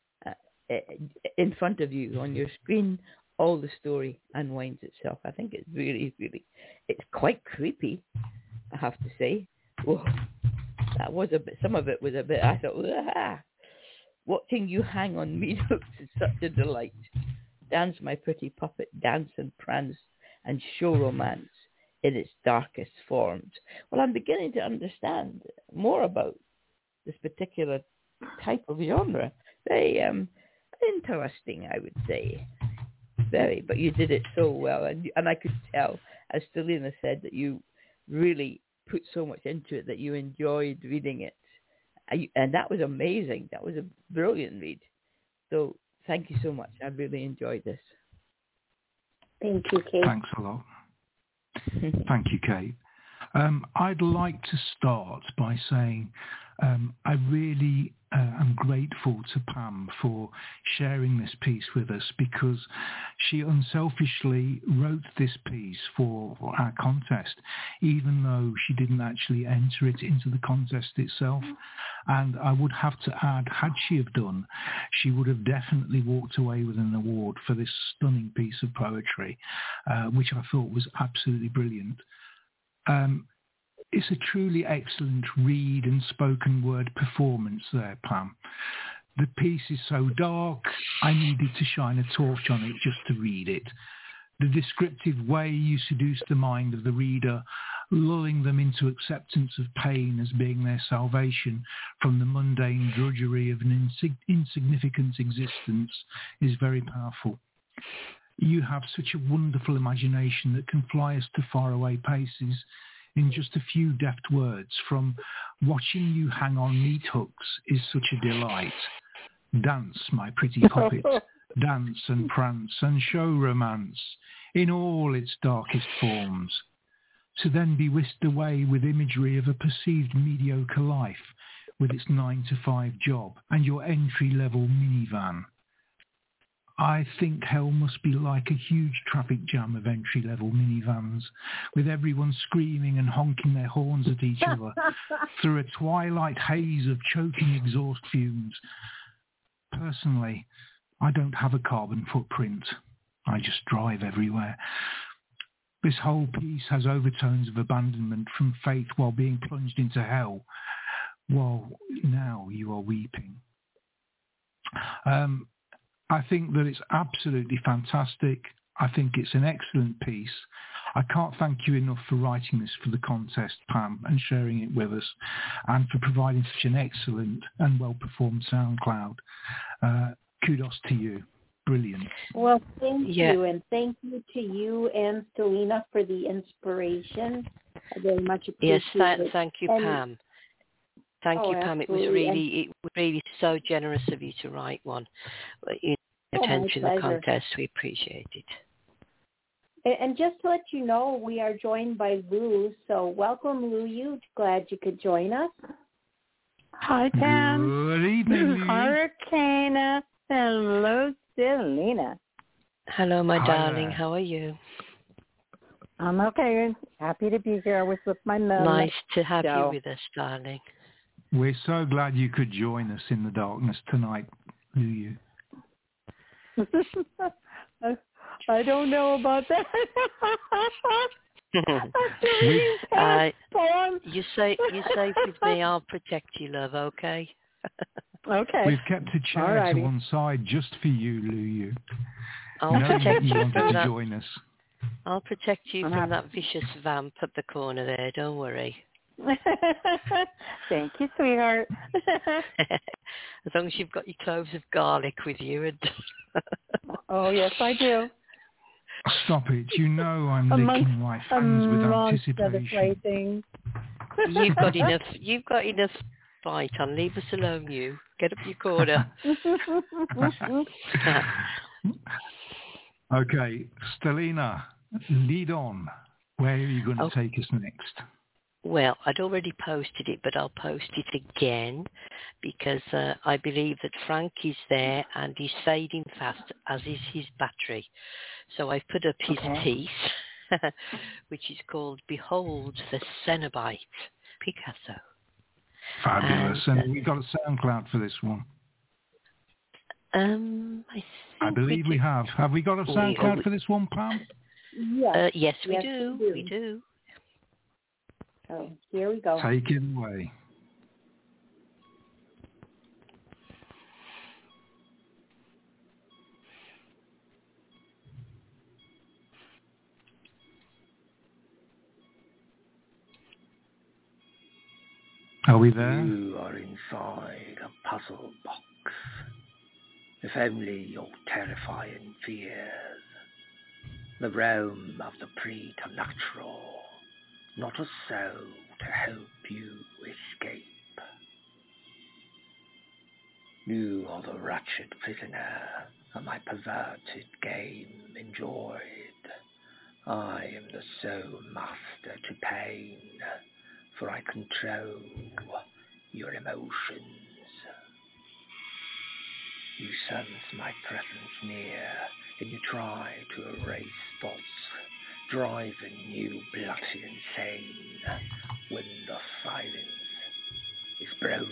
in front of you on your screen. All the story unwinds itself. I think it's really, really, it's quite creepy, I have to say. Whoa, that was a bit, some of it was a bit, I thought, ah. Watching you hang on me is such a delight. Dance, my pretty puppet, dance and prance and show romance in its darkest forms. Well, I'm beginning to understand more about this particular type of genre. Very interesting, I would say. Very, but you did it so well, and I could tell, as Stelina said, that you really put so much into it that you enjoyed reading it. And that was amazing. That was a brilliant read. So thank you so much. I really enjoyed this. Thank you, Kate. Thanks a lot. Thank you, Kate. I'd like to start by saying I really am grateful to Pam for sharing this piece with us, because she unselfishly wrote this piece for our contest, even though she didn't actually enter it into the contest itself. And I would have to add, had she have done, she would have definitely walked away with an award for this stunning piece of poetry, which I thought was absolutely brilliant. It's a truly excellent read and spoken word performance there, Pam. The piece is so dark, I needed to shine a torch on it just to read it. The descriptive way you seduce the mind of the reader, lulling them into acceptance of pain as being their salvation from the mundane drudgery of an insignificant existence, is very powerful. You have such a wonderful imagination that can fly us to faraway places in just a few deft words. From watching you hang on meat hooks is such a delight. Dance, my pretty puppet, dance and prance and show romance in all its darkest forms, to then be whisked away with imagery of a perceived mediocre life with its 9-to-5 job and your entry-level minivan. I think hell must be like a huge traffic jam of entry-level minivans, with everyone screaming and honking their horns at each other through a twilight haze of choking exhaust fumes. Personally, I don't have a carbon footprint. I just drive everywhere. This whole piece has overtones of abandonment from faith while being plunged into hell, while now you are weeping. I think that it's absolutely fantastic. I think it's an excellent piece. I can't thank you enough for writing this for the contest, Pam, and sharing it with us, and for providing such an excellent and well-performed SoundCloud. Kudos to you. Brilliant. Well, thank you, and thank you to you and Stelina for the inspiration. I very much appreciate it. Thank you, Pam. Thank you, Pam. Absolutely. It was really so generous of you to write one. Attention the contest. We appreciate it. And just to let you know, we are joined by Lou. So welcome, Lou. Glad you could join us. Hi, Pam. Good evening, Lou. Hurricane. Hello, Stelina. Hello, my darling. How are you? I'm okay. Happy to be here. I was with my mum. Nice to have you with us, darling. We're so glad you could join us in the darkness tonight, Lou. I don't know about that. You're safe with me. I'll protect you, love, okay? Okay. We've kept a chair to one side just for you, Lou. I'll protect you wanted from to that. Join us. I'll protect you from that vicious vamp up the corner there. Don't worry. Thank you, sweetheart. As long as you've got your cloves of garlic with you. And oh, yes, I do. Stop it. You know I'm licking my fans with anticipation. You've got enough fight on. Leave us alone, you. Get up your corner. Okay, Stelina, lead on. Where are you going to take us next? Well, I'd already posted it, but I'll post it again because I believe that Frank is there and he's fading fast, as is his battery. So I've put up his piece, which is called Behold the Cenobite, Picasso. Fabulous. And we got a SoundCloud for this one. I believe we have. Have we got a SoundCloud for this one, Pam? Yes, we do. We do. So here we go. Take it away. Are we there? You are inside a puzzle box. If only your terrifying fears, the realm of the preternatural, not a soul to help you escape. You are the wretched prisoner of my perverted game enjoyed. I am the sole master to pain, for I control your emotions. You sense my presence near, and you try to erase thoughts, driving you bloody insane when the silence is broken.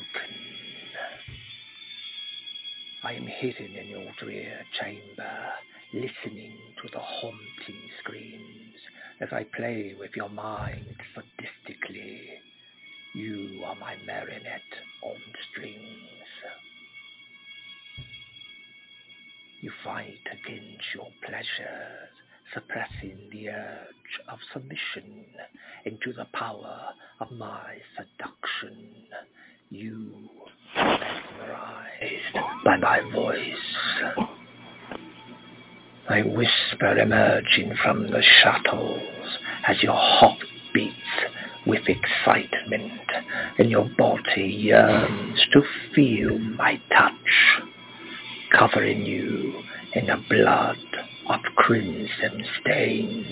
I am hidden in your drear chamber, listening to the haunting screams as I play with your mind sadistically. You are my marionette on strings. You fight against your pleasures, suppressing the urge of submission into the power of my seduction. You are mesmerized by my voice. I whisper emerging from the shuttles as your heart beats with excitement and your body yearns to feel my touch, covering you in a blood of crimson stains.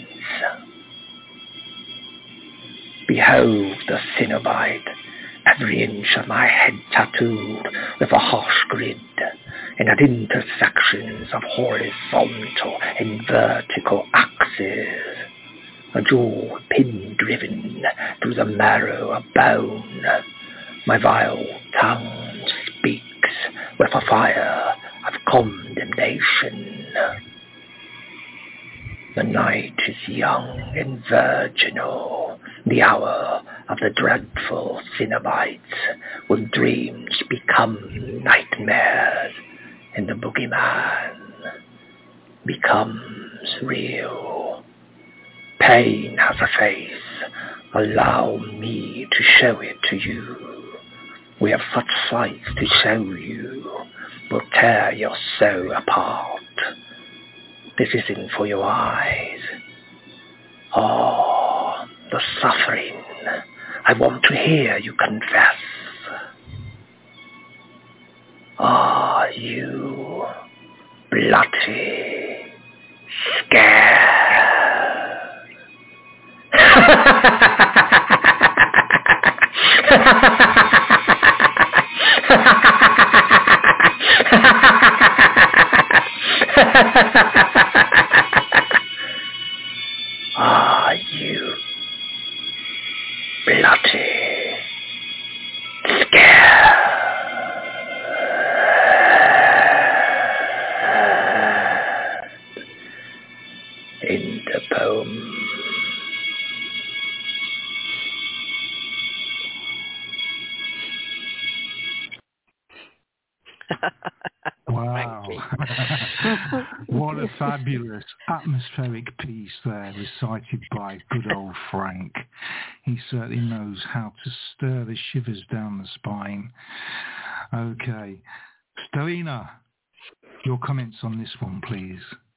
Behold the Cenobite, every inch of my head tattooed with a harsh grid, and at intersections of horizontal and vertical axes, a jaw pin driven through the marrow of bone. My vile tongue speaks with a fire of condemnation. The night is young and virginal, the hour of the dreadful Cenobites, when dreams become nightmares and the boogeyman becomes real. Pain has a face, allow me to show it to you. We have such sights to show you, we'll tear your soul apart. This isn't for your eyes. Oh, the suffering. I want to hear you confess. Are you bloody scared? Are you bloody scared? In the poem. Wow. What a fabulous atmospheric piece there, recited by good old Frank. He certainly knows how to stir the shivers down the spine. Okay. Stelina, your comments on this one, please.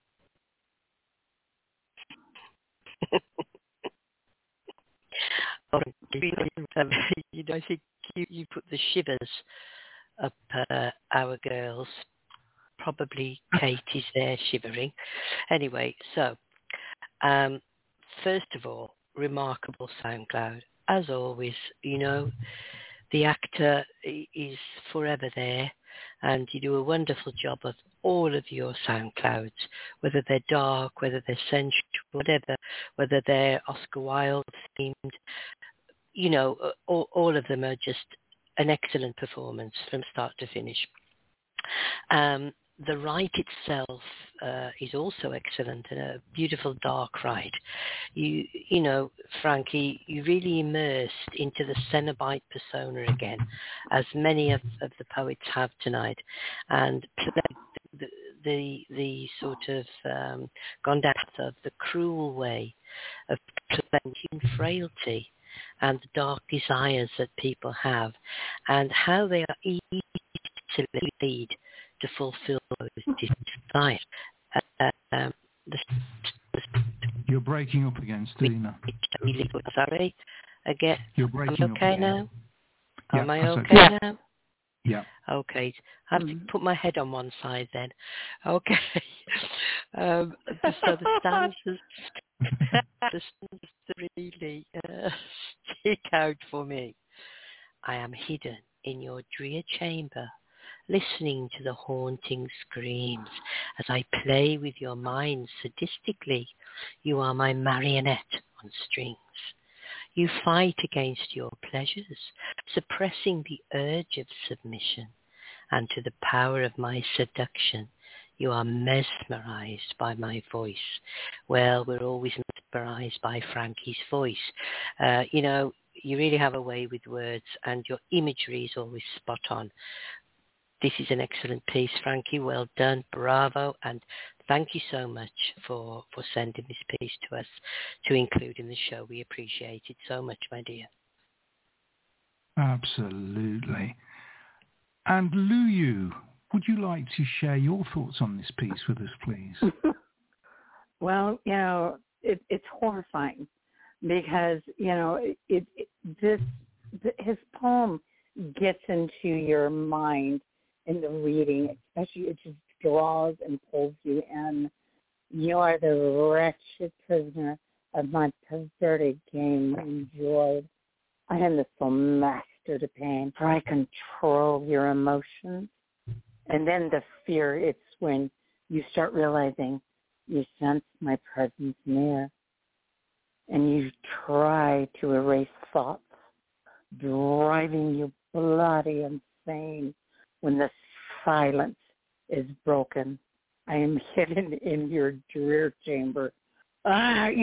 I think you put the shivers up our girls. Probably Kate is there shivering. Anyway, so first of all, remarkable SoundCloud. As always, the actor is forever there, and you do a wonderful job of all of your SoundClouds, whether they're dark, whether they're sensual, whatever, whether they're Oscar Wilde themed, all of them are just an excellent performance from start to finish. The ride itself is also excellent and a beautiful dark ride. Frankie, you really immersed into the Cenobite persona again, as many of the poets have tonight, and the sort of gone down of the cruel way of human frailty and the dark desires that people have, and how they are easy to lead to fulfill those desires. You're breaking up again, Stelina. Sorry, again. You're breaking up okay now? Yeah, am I okay now? Yeah. Okay. I have to put my head on one side then. Okay. So the stanzas really stick out for me. I am hidden in your drear chamber, listening to the haunting screams as I play with your mind sadistically. You are my marionette on strings. You fight against your pleasures, suppressing the urge of submission, and to the power of my seduction, you are mesmerized by my voice. Well, we're always mesmerized by Frankie's voice. You really have a way with words, and your imagery is always spot on. This is an excellent piece, Frankie. Well done. Bravo. And thank you so much for sending this piece to us to include in the show. We appreciate it so much, my dear. Absolutely. And Luyu, would you like to share your thoughts on this piece with us, please? Well, it's horrifying because, his poem gets into your mind in the reading, especially it just draws and pulls you in. You are the wretched prisoner of my perverted game enjoyed. I am the sole master to pain, for I control your emotions. And then the fear, it's when you start realizing you sense my presence near. And you try to erase thoughts, driving you bloody insane when the silence is broken. I am hidden in your drear chamber. That's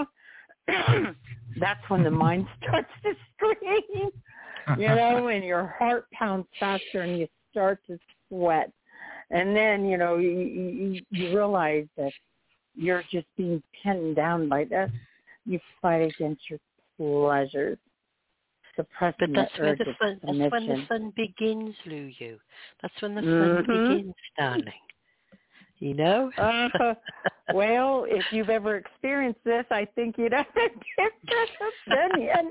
when the mind starts to scream, and your heart pounds faster and you start to sweat. And then, you realize that you're just being pinned down by this. You fight against your pleasures. Suppressing But that's when the fun begins, Lulu. That's when the fun begins, darling. Well, if you've ever experienced this, I think you'd have a different opinion.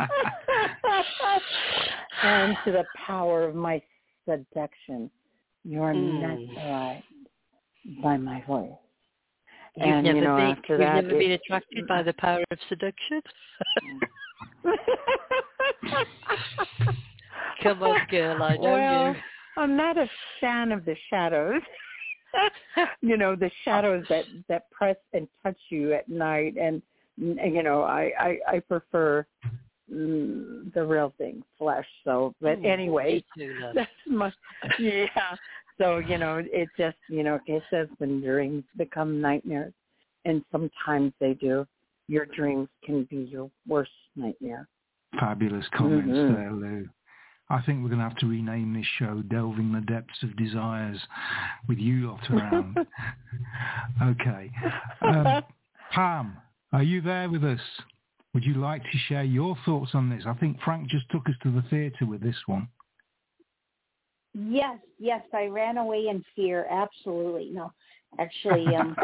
And to the power of my seduction, you are mesmerized by my voice. You've never been attracted by the power of seduction? Come on, girl, I know you. I'm not a fan of the shadows. The shadows that press and touch you at night. And I prefer the real thing, flesh. So, but anyway, that's my, So, it just, it says when dreams become nightmares, and sometimes they do, your dreams can be your worst nightmare. Fabulous comments there, Lou. I think we're going to have to rename this show Delving the Depths of Desires with you lot around. Okay. Pam, are you there with us? Would you like to share your thoughts on this? I think Frank just took us to the theatre with this one. Yes, I ran away in fear. Absolutely. No, actually,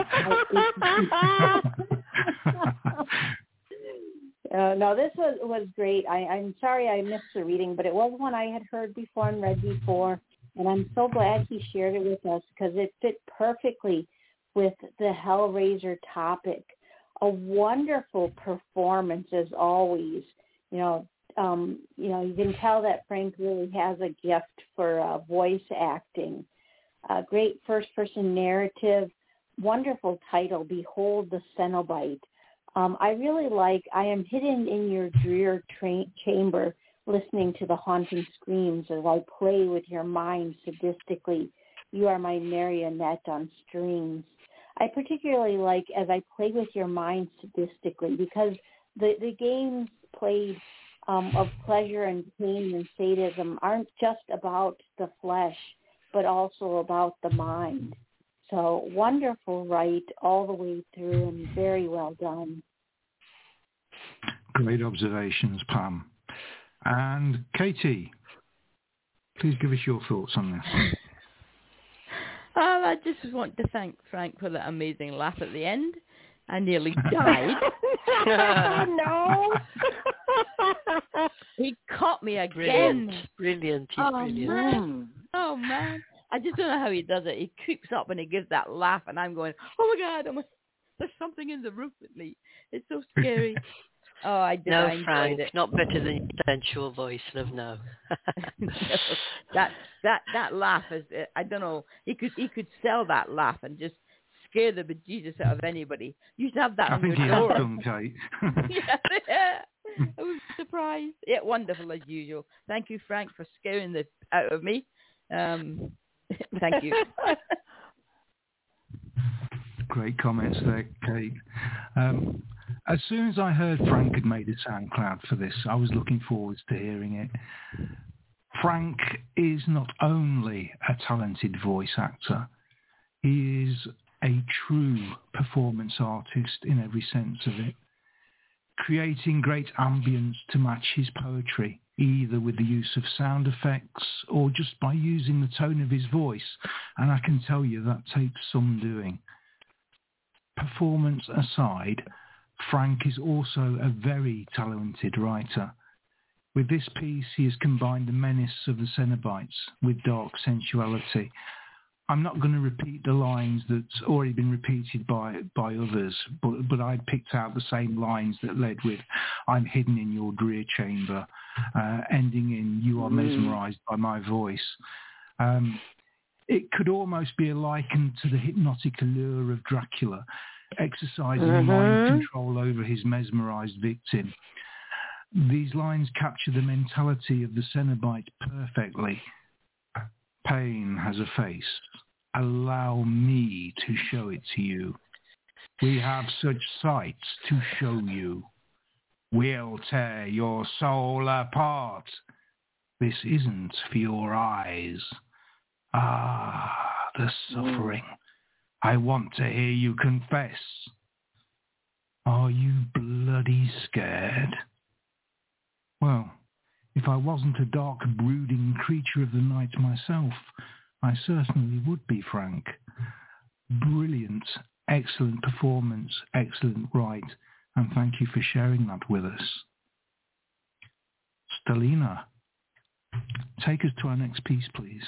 no, this was great. I'm sorry I missed the reading, but it was one I had heard before and read before, and I'm so glad he shared it with us because it fit perfectly with the Hellraiser topic. A wonderful performance as always. You can tell that Frank really has a gift for voice acting. Great first-person narrative, wonderful title, Behold the Cenobite. I really like, I am hidden in your drear chamber, listening to the haunting screams as I play with your mind sadistically. You are my marionette on strings. I particularly like as I play with your mind sadistically because the games played of pleasure and pain and sadism aren't just about the flesh, but also about the mind. So wonderful write all the way through and very well done. Great observations, Pam. And Katie, please give us your thoughts on this. I just want to thank Frank for that amazing laugh at the end. I nearly died. No. He caught me again. Brilliant. Man. Oh, man. I just don't know how he does it. He creeps up and he gives that laugh, and I'm going, oh, my God, there's something in the room with me. It's so scary. Oh, I did. No, I Frank, it. Not better than your sensual voice, love, no. No. That laugh is, I don't know, he could sell that laugh and just scare the bejesus out of anybody. You should have that on your door. I think he has done, Kate. Yeah. I was surprised. Yeah, wonderful as usual. Thank you, Frank, for scaring the out of me. Thank you. Great comments there, Kate. As soon as I heard Frank had made a SoundCloud for this, I was looking forward to hearing it. Frank is not only a talented voice actor, he is a true performance artist in every sense of it, creating great ambience to match his poetry, either with the use of sound effects or just by using the tone of his voice. And I can tell you that takes some doing. performance aside, Frank is also a very talented writer. With this piece, he has combined the menace of the Cenobites with dark sensuality. I'm not going to repeat the lines that's already been repeated by others, but I picked out the same lines that led with "I'm hidden in your drear chamber," ending in "You are mesmerized by my voice." It could almost be likened to the hypnotic allure of Dracula, exercising mind control over his mesmerized victim. These lines capture the mentality of the Cenobite perfectly. Pain has a face. Allow me to show it to you. We have such sights to show you. We'll tear your soul apart. This isn't for your eyes. Ah, the suffering. I want to hear you confess. Are you bloody scared? Well, if I wasn't a dark, brooding creature of the night myself, I certainly would be, Frank. Brilliant, excellent performance, excellent write, and thank you for sharing that with us. Stelina, take us to our next piece, please.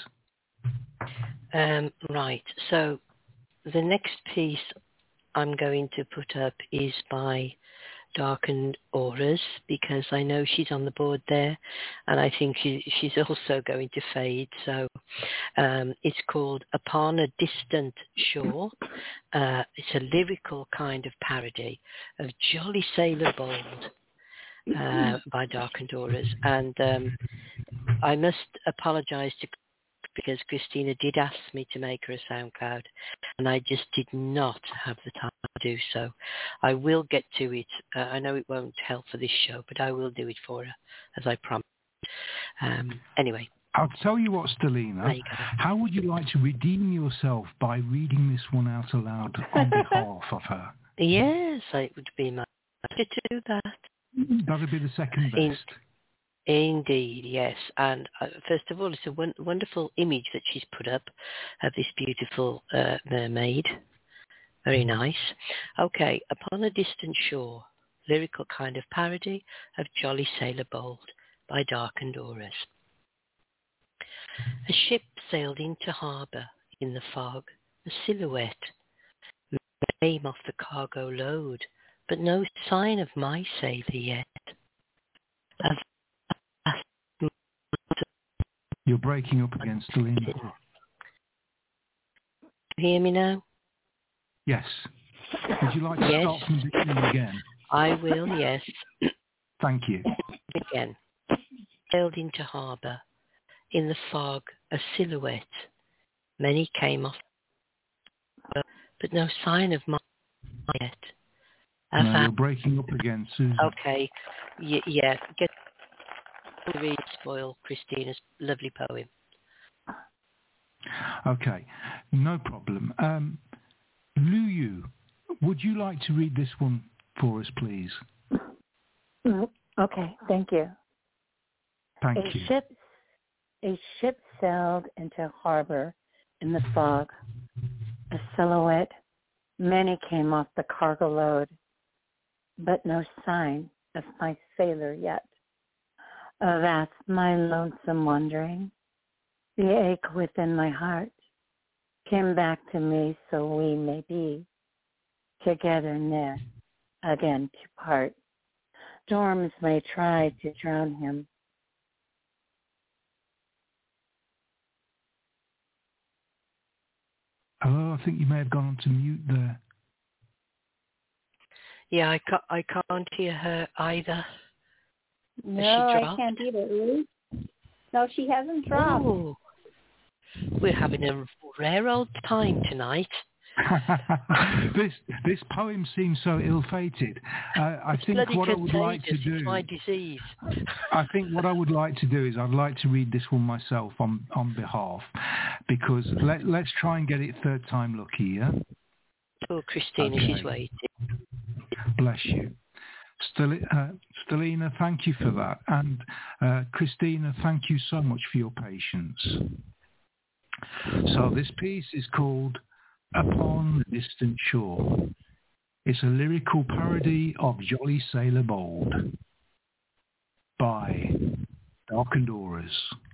Right, so the next piece I'm going to put up is by Darkened Auras, because I know she's on the board there, and I think she's also going to fade. So it's called Upon a Distant Shore. It's a lyrical kind of parody of Jolly Sailor Bold by Darkened Auras. And I must apologise to because Christina did ask me to make her a SoundCloud, and I just did not have the time to do so. I will get to it. I know it won't help for this show, but I will do it for her, as I promised. Anyway. I'll tell you what, Stelina. How would you like to redeem yourself by reading this one out aloud on behalf of her? Yes, it would be my pleasure to do that. That would be the second best. Indeed, yes. And first of all, it's a wonderful image that she's put up of this beautiful mermaid. Very nice. Okay, Upon a Distant Shore, lyrical kind of parody of Jolly Sailor Bold by Darkened Auras. A ship sailed into harbour in the fog, a silhouette. Came off the cargo load, but no sign of my sailor yet. You're breaking up again, Stelina. Can you hear me now? Yes. Would you like to start from the beginning again? I will, yes. Thank you. Again. Sailed into harbour. In the fog, a silhouette. Many came off, but no sign of mine yet. No, you're breaking up again, Susan. Okay. Yeah. Get to read spoil Christina's lovely poem. Okay. No problem. Luyu, would you like to read this one for us, please? Okay, thank you. Thank you. A ship sailed into harbor in the fog. A silhouette. Many came off the cargo load, but no sign of my sailor yet. That's my lonesome wandering. The ache within my heart came back to me so we may be together ne'er again to part. Storms may try to drown him. Hello, I think you may have gone on to mute there. Yeah, I can't hear her either. No, I can't either. Really? No, she hasn't dropped. Oh, we're having a rare old time tonight. This poem seems so ill-fated. I think what I would like to do. It's my disease. I think what I would like to do is I'd like to read this one myself on behalf, because let's try and get it third time lucky, yeah? Oh, Christina, okay. She's waiting. Bless you. Stelina, thank you for that. And Christina, thank you so much for your patience. So this piece is called Upon a Distant Shore. It's a lyrical parody of Jolly Sailor Bold by Darkened Auras.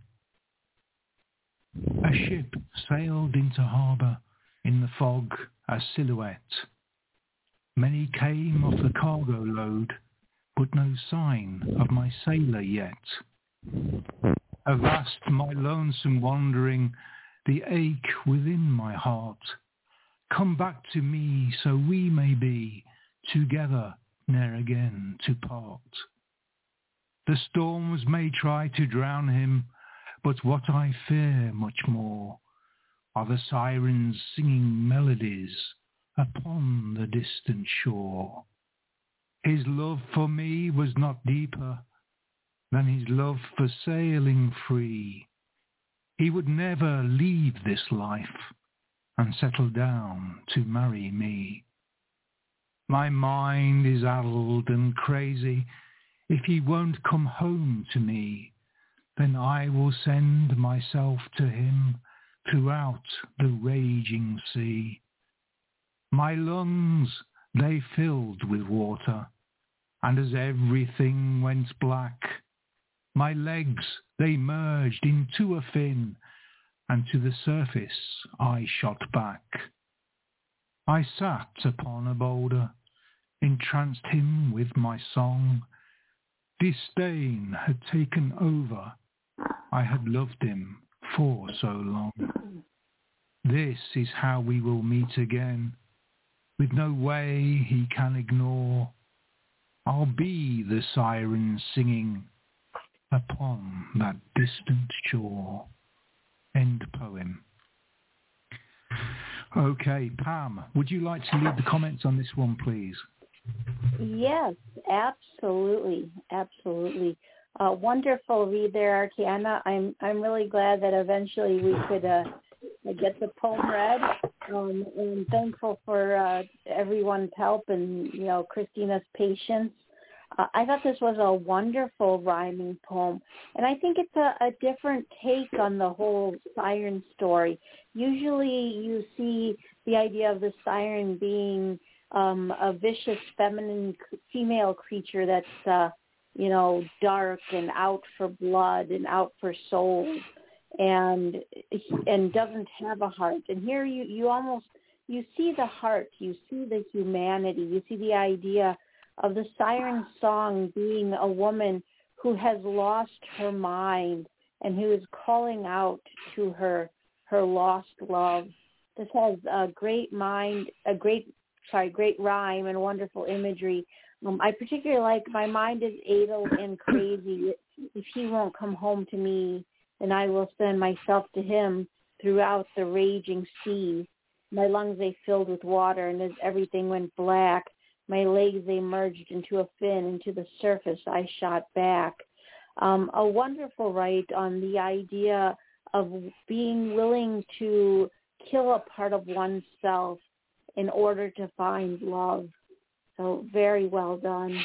A ship sailed into harbour in the fog, a silhouette. Many came off the cargo load, but no sign of my sailor yet. Avast my lonesome wandering, the ache within my heart. Come back to me so we may be together, ne'er again to part. The storms may try to drown him, but what I fear much more are the sirens singing melodies upon the distant shore. His love for me was not deeper than his love for sailing free. He would never leave this life and settle down to marry me. My mind is addled and crazy. If he won't come home to me, then I will send myself to him throughout the raging sea. My lungs, they filled with water, and as everything went black, my legs, they merged into a fin, and to the surface I shot back. I sat upon a boulder, entranced him with my song. Disdain had taken over, I had loved him for so long. This is how we will meet again, with no way he can ignore. I'll be the siren singing upon that distant shore. End poem. Okay, Pam, would you like to lead the comments on this one, please? Yes, absolutely, absolutely. Wonderful read there, Arcana. I'm really glad that eventually we could get the poem read. And thankful for everyone's help and Christina's patience. I thought this was a wonderful rhyming poem, and I think it's a different take on the whole siren story. Usually you see the idea of the siren being a vicious feminine female creature that's, dark and out for blood and out for souls and doesn't have a heart. And here you see the heart, you see the humanity, you see the idea of the siren song being a woman who has lost her mind and who is calling out to her lost love. This has a great rhyme and wonderful imagery. I particularly like, my mind is addled and crazy. If he won't come home to me, then I will send myself to him throughout the raging sea. My lungs, they filled with water, and as everything went black, my legs, they merged into a fin, into the surface I shot back. A wonderful write on the idea of being willing to kill a part of oneself in order to find love. So very well done.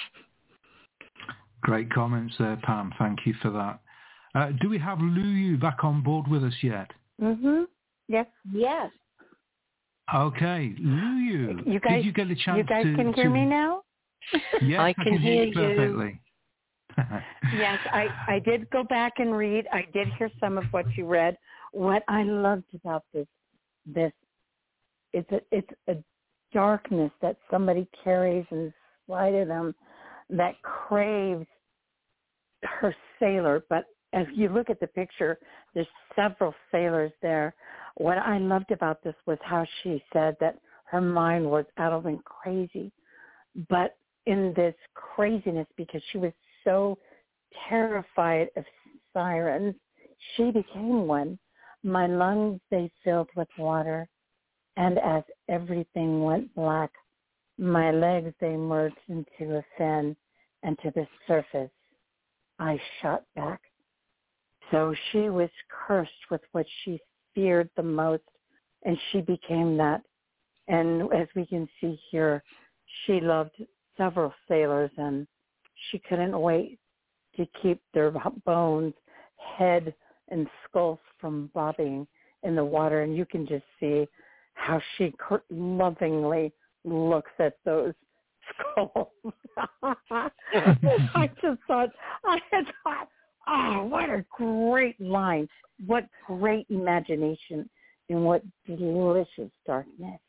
Great comments there, Pam. Thank you for that. Do we have Luyu back on board with us yet? Mm-hmm. Yes. Yes. Okay, Luyu, did you get a chance you guys can hear me now? Yes, I can hear you perfectly. Yes, I did go back and read. I did hear some of what you read. What I loved about this, it's a darkness that somebody carries inside of them that craves her sailor. But as you look at the picture, there's several sailors there. What I loved about this was how she said that her mind was addled and crazy. But in this craziness, because she was so terrified of sirens, she became one. My lungs, they filled with water, and as everything went black, my legs, they merged into a fin, and to the surface I shot back. So she was cursed with what she feared the most, and she became that. And as we can see here, she loved several sailors, and she couldn't wait to keep their bones, head, and skulls from bobbing in the water. And you can just see how she lovingly looks at those skulls. I thought, oh, what a great line. What great imagination and what delicious darkness.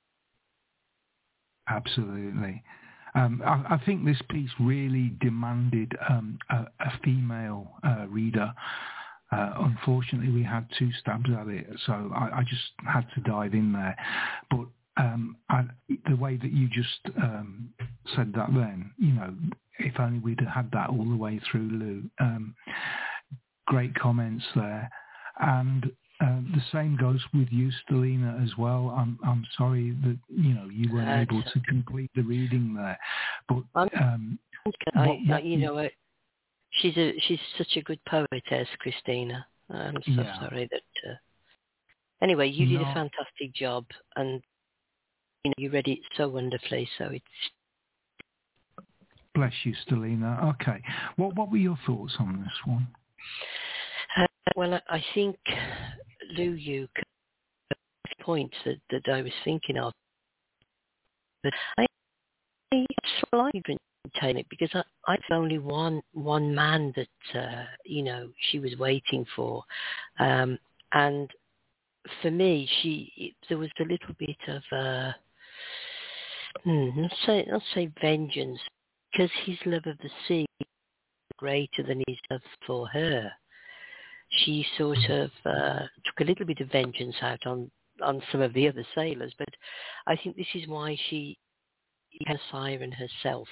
Absolutely. I think this piece really demanded a female reader. Unfortunately, we had 2 stabs at it, so I just had to dive in there. But the way that you just said that then, if only we'd had that all the way through, Lou. Great comments there. And the same goes with you, Stelina, as well. I'm sorry that you weren't able to complete the reading there, but she's such a good poetess, Christina. I'm so sorry that. Anyway, you did a fantastic job, and you read it so wonderfully. So it's. Bless you, Stelina. Okay, what were your thoughts on this one? Well, I think, Lou, you points that I was thinking of. But I slightly maintain it because I only one man that she was waiting for, and for me, there was a little bit of not say vengeance, because his love of the sea is greater than his love for her. She sort of took a little bit of vengeance out on some of the other sailors, but I think this is why she became a siren herself.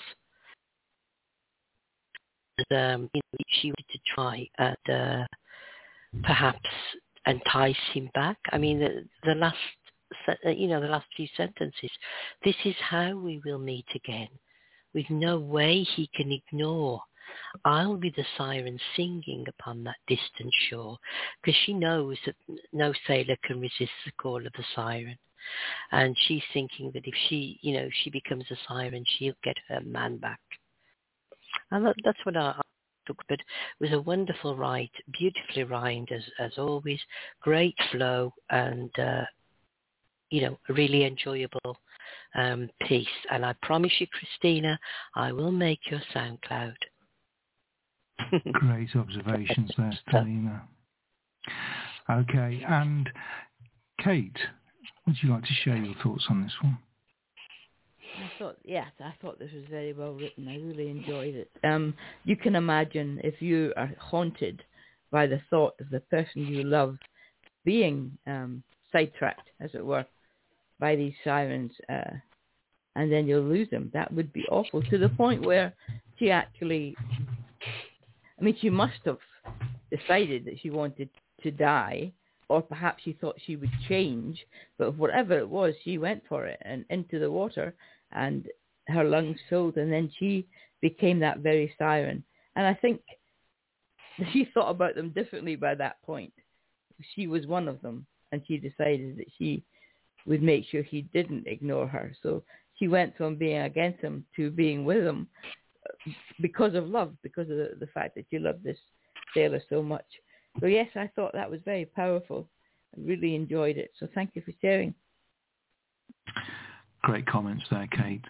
And, she wanted to try and perhaps entice him back. I mean, the last few sentences. This is how we will meet again, with no way he can ignore. I'll be the siren singing upon that distant shore, because she knows that no sailor can resist the call of the siren. And she's thinking that if she becomes a siren, she'll get her man back. And that's what I took. But it was a wonderful write, beautifully rhymed as always, great flow, and a really enjoyable piece. And I promise you, Christina, I will make your SoundCloud. Great observations there, Stelina. Okay, and Kate, would you like to share your thoughts on this one? I thought this was very well written. I really enjoyed it. You can imagine if you are haunted by the thought of the person you love being sidetracked, as it were, by these sirens, and then you'll lose them. That would be awful, to the point where she actually... she must have decided that she wanted to die, or perhaps she thought she would change, but whatever it was, she went for it and into the water, and her lungs filled, and then she became that very siren. And I think she thought about them differently by that point. She was one of them, and she decided that she would make sure he didn't ignore her. So she went from being against him to being with him, because of love, because of the fact that you love this sailor so much. So yes, I thought that was very powerful. I really enjoyed it. So thank you for sharing. Great comments there, Kate.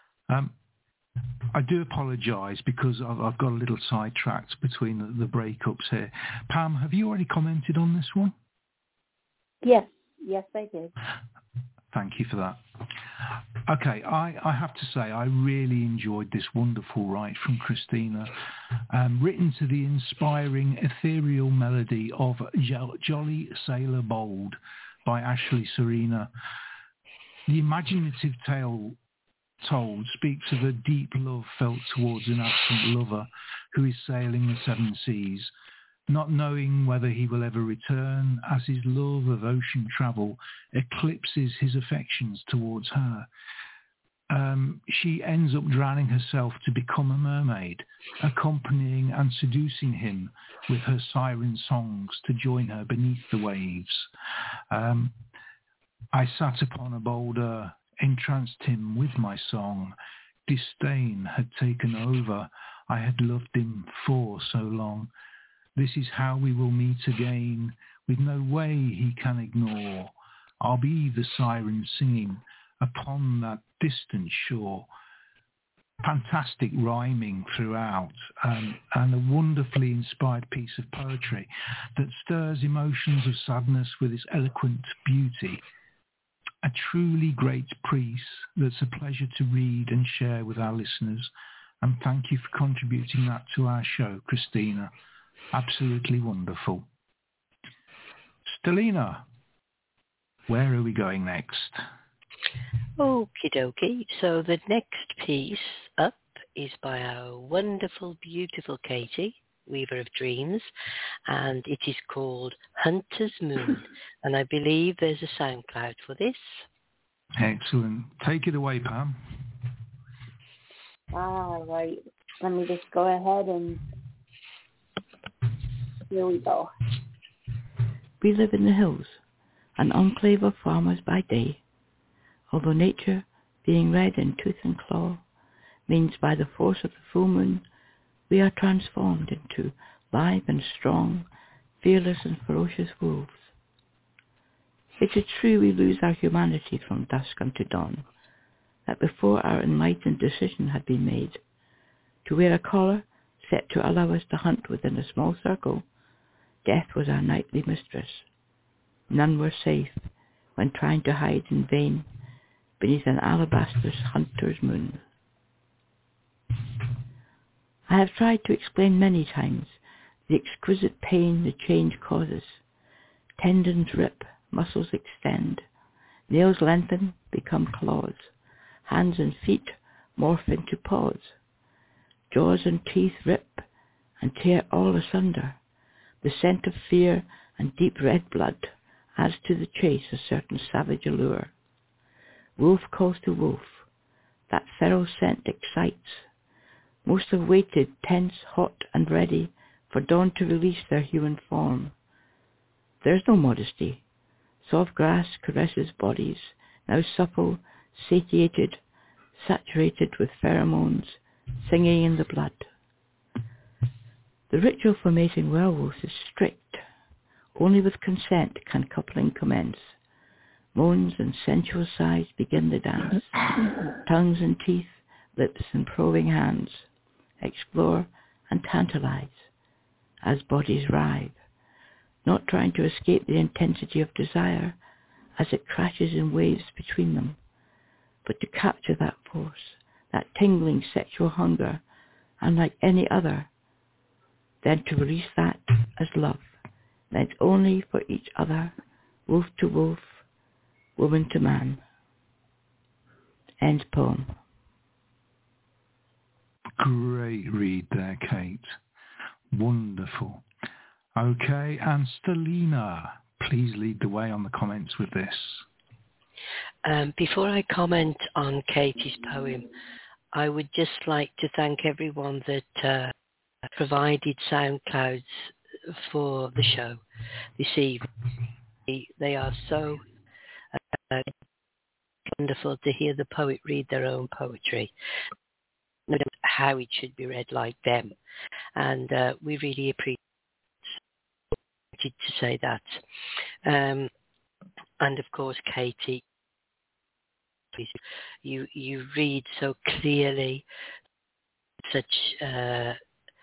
I do apologise because I've got a little sidetracked between the breakups here. Pam, have you already commented on this one? Yes, I did. Thank you for that. Okay, I have to say I really enjoyed this wonderful write from Christina, written to the inspiring ethereal melody of Jolly Sailor Bold by Ashley Serena. The imaginative tale told speaks of a deep love felt towards an absent lover who is sailing the seven seas, not knowing whether he will ever return, as his love of ocean travel eclipses his affections towards her. She ends up drowning herself to become a mermaid, accompanying and seducing him with her siren songs to join her beneath the waves. I sat upon a boulder, entranced him with my song. Disdain had taken over. I had loved him for so long. This is how we will meet again, with no way he can ignore. I'll be the siren singing upon that distant shore. Fantastic rhyming throughout, and a wonderfully inspired piece of poetry that stirs emotions of sadness with its eloquent beauty. A truly great piece that's a pleasure to read and share with our listeners, and thank you for contributing that to our show, Christina. Absolutely wonderful. Stellina, where are we going next? Okie dokie. So the next piece up is by our wonderful, beautiful Katie, Weaver of Dreams, and it is called Hunter's Moon. And I believe there's a SoundCloud for this. Excellent. Take it away, Pam. All right. Let me just go ahead and here we go. We live in the hills, an enclave of farmers by day. Although nature, being red in tooth and claw, means by the force of the full moon, we are transformed into live and strong, fearless and ferocious wolves. It is true we lose our humanity from dusk unto dawn, that before our enlightened decision had been made, to wear a collar set to allow us to hunt within a small circle, death was our nightly mistress. None were safe when trying to hide in vain beneath an alabaster hunter's moon. I have tried to explain many times the exquisite pain the change causes. Tendons rip, muscles extend, nails lengthen, become claws, hands and feet morph into paws, jaws and teeth rip and tear all asunder. The scent of fear and deep red blood adds to the chase a certain savage allure. Wolf calls to wolf, that feral scent excites. Most have waited, tense, hot and ready, for dawn to release their human form. There's no modesty. Soft grass caresses bodies, now supple, satiated, saturated with pheromones, singing in the blood. The ritual for mating werewolves is strict. Only with consent can coupling commence. Moans and sensual sighs begin the dance. Tongues and teeth, lips and probing hands explore and tantalize as bodies writhe, not trying to escape the intensity of desire as it crashes in waves between them, but to capture that force, that tingling sexual hunger, unlike any other, then to release that as love, meant only for each other, wolf to wolf, woman to man. End poem. Great read there, Kate. Wonderful. Okay, and Stellina, please lead the way on the comments with this. Before I comment on Katie's poem, I would just like to thank everyone that provided SoundClouds for the show this evening. They are so wonderful to hear the poet read their own poetry, how it should be read like them. And we really appreciate to say that. And of course, Katie, you read so clearly, such a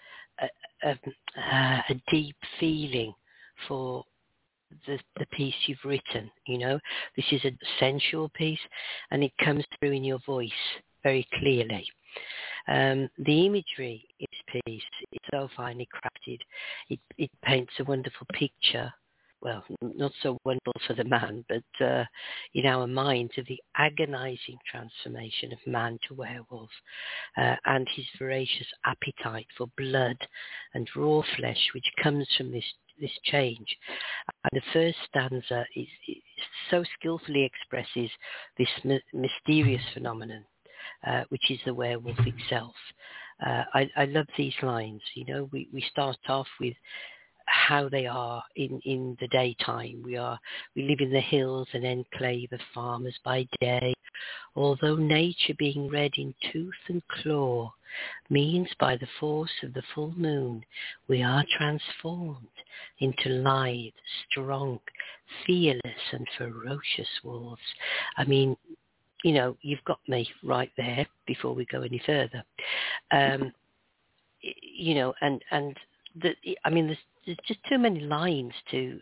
deep feeling for the piece you've written. You know, this is a sensual piece, and it comes through in your voice very clearly. The imagery in this piece is so finely crafted. It paints a wonderful picture. Well, not so wonderful for the man, but in our minds, of the agonizing transformation of man to werewolf, and his voracious appetite for blood and raw flesh, which comes from this change. And the first stanza is so skillfully expresses this mysterious phenomenon, which is the werewolf itself. I love these lines. You know, we start off with how they are in the daytime. We live in the hills, an enclave of farmers by day, although nature being red in tooth and claw means by the force of the full moon we are transformed into lithe, strong, fearless and ferocious wolves. I mean, you've got me right there before we go any further. There's just too many lines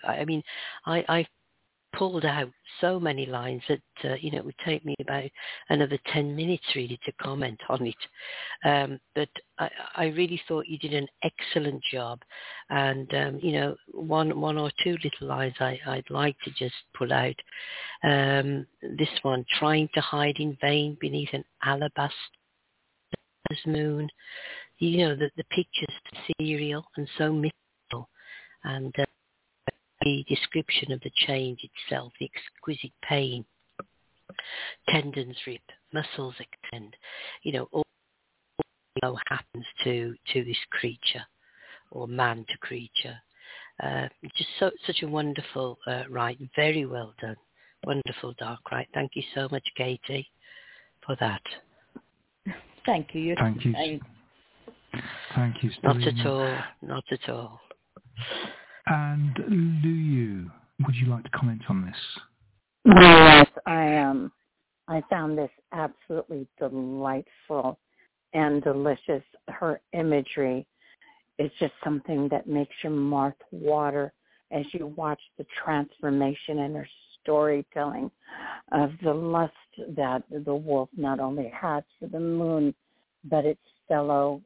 I pulled out so many lines that, it would take me about another 10 minutes really to comment on it. But I really thought you did an excellent job. And, one or two little lines I'd like to just pull out. This one, trying to hide in vain beneath an alabaster moon. The picture's ethereal and so mythical. And the description of the change itself, the exquisite pain, tendons rip, muscles extend, all happens to this creature, or man to creature. Just such a write, very well done, wonderful dark write. Thank you so much, Katie, for that. Thank you. Thank you. Thank you, Stelina. Not at all. And Luyu, would you like to comment on this? Yes, I am. I found this absolutely delightful and delicious. Her imagery is just something that makes your mouth water as you watch the transformation in her storytelling of the lust that the wolf not only has for the moon, but its fellow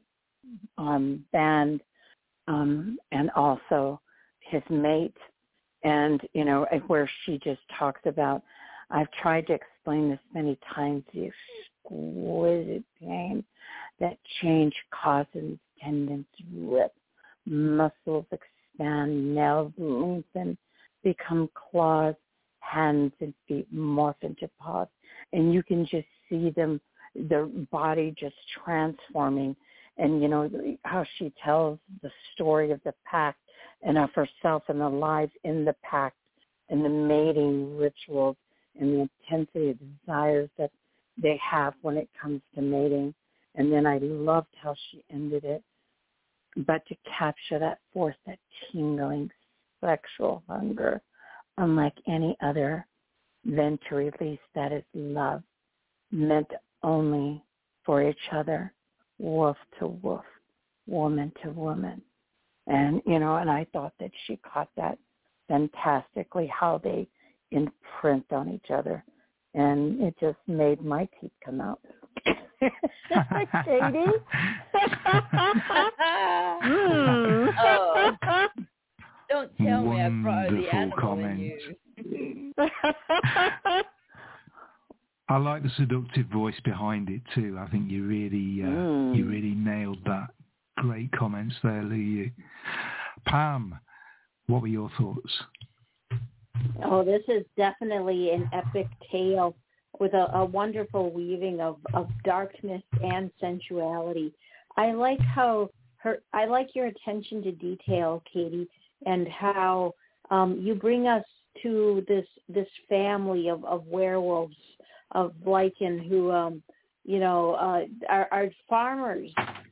band, and also his mate. And, where she just talks about, I've tried to explain this many times, the exquisite pain that change causes, tendons rip, muscles expand, nails lengthen, become claws, hands and feet morph into paws. And you can just see them, their body just transforming. And, how she tells the story of the pack and of herself and the lives in the pack and the mating rituals and the intensity of desires that they have when it comes to mating. And then I loved how she ended it. But to capture that force, that tingling sexual hunger, unlike any other, then to release that is love, meant only for each other, wolf to wolf, woman to woman. And, and I thought that she caught that fantastically, how they imprint on each other. And it just made my teeth come out. Katie? Oh, don't tell me I brought the Wonderful animal comment. in you. I like the seductive voice behind it too. I think you really nailed that. Great comments there, Lou. Pam, what were your thoughts? Oh, this is definitely an epic tale with a wonderful weaving of darkness and sensuality. I like your attention to detail, Katie, and how you bring us to this family of werewolves, of Lycan, who are farmers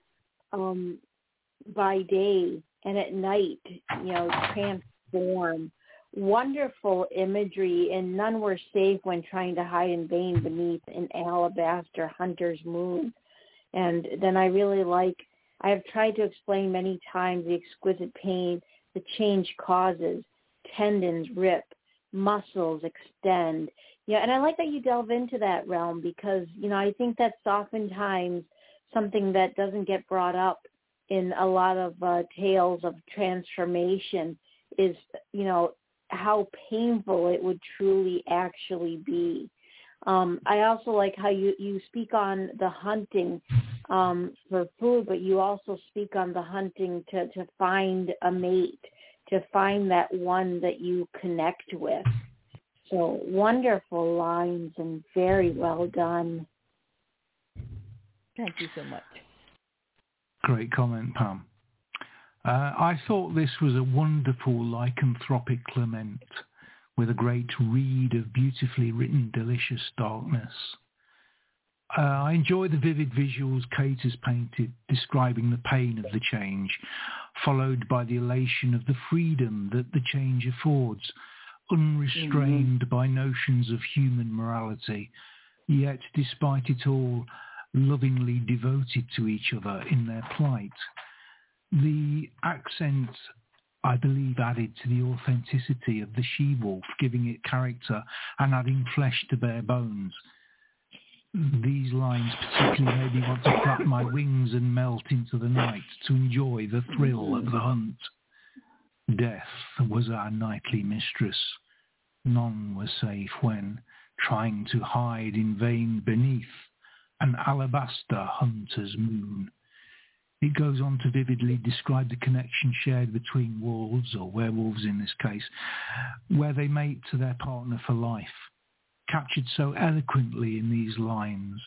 by day, and at night, transform. Wonderful imagery, and none were safe when trying to hide in vain beneath an alabaster hunter's moon. And then I have tried to explain many times the exquisite pain the change causes. Tendons rip, muscles extend. Yeah, and I like that you delve into that realm, because, I think that's oftentimes something that doesn't get brought up in a lot of tales of transformation is, how painful it would truly actually be. I also like how you speak on the hunting for food, but you also speak on the hunting to find a mate, to find that one that you connect with. So wonderful lines and very well done. Thank you so much. Great comment, Pam. I thought this was a wonderful lycanthropic lament with a great read of beautifully written, delicious darkness. I enjoy the vivid visuals Kate has painted describing the pain of the change, followed by the elation of the freedom that the change affords, unrestrained by notions of human morality, yet despite it all, lovingly devoted to each other in their plight. The accent, I believe, added to the authenticity of the she-wolf, giving it character and adding flesh to bare bones. These lines particularly made me want to clap my wings and melt into the night to enjoy the thrill of the hunt. Death was our nightly mistress. None was safe when, trying to hide in vain beneath an alabaster hunter's moon. It goes on to vividly describe the connection shared between wolves, or werewolves in this case, where they mate to their partner for life, captured so eloquently in these lines.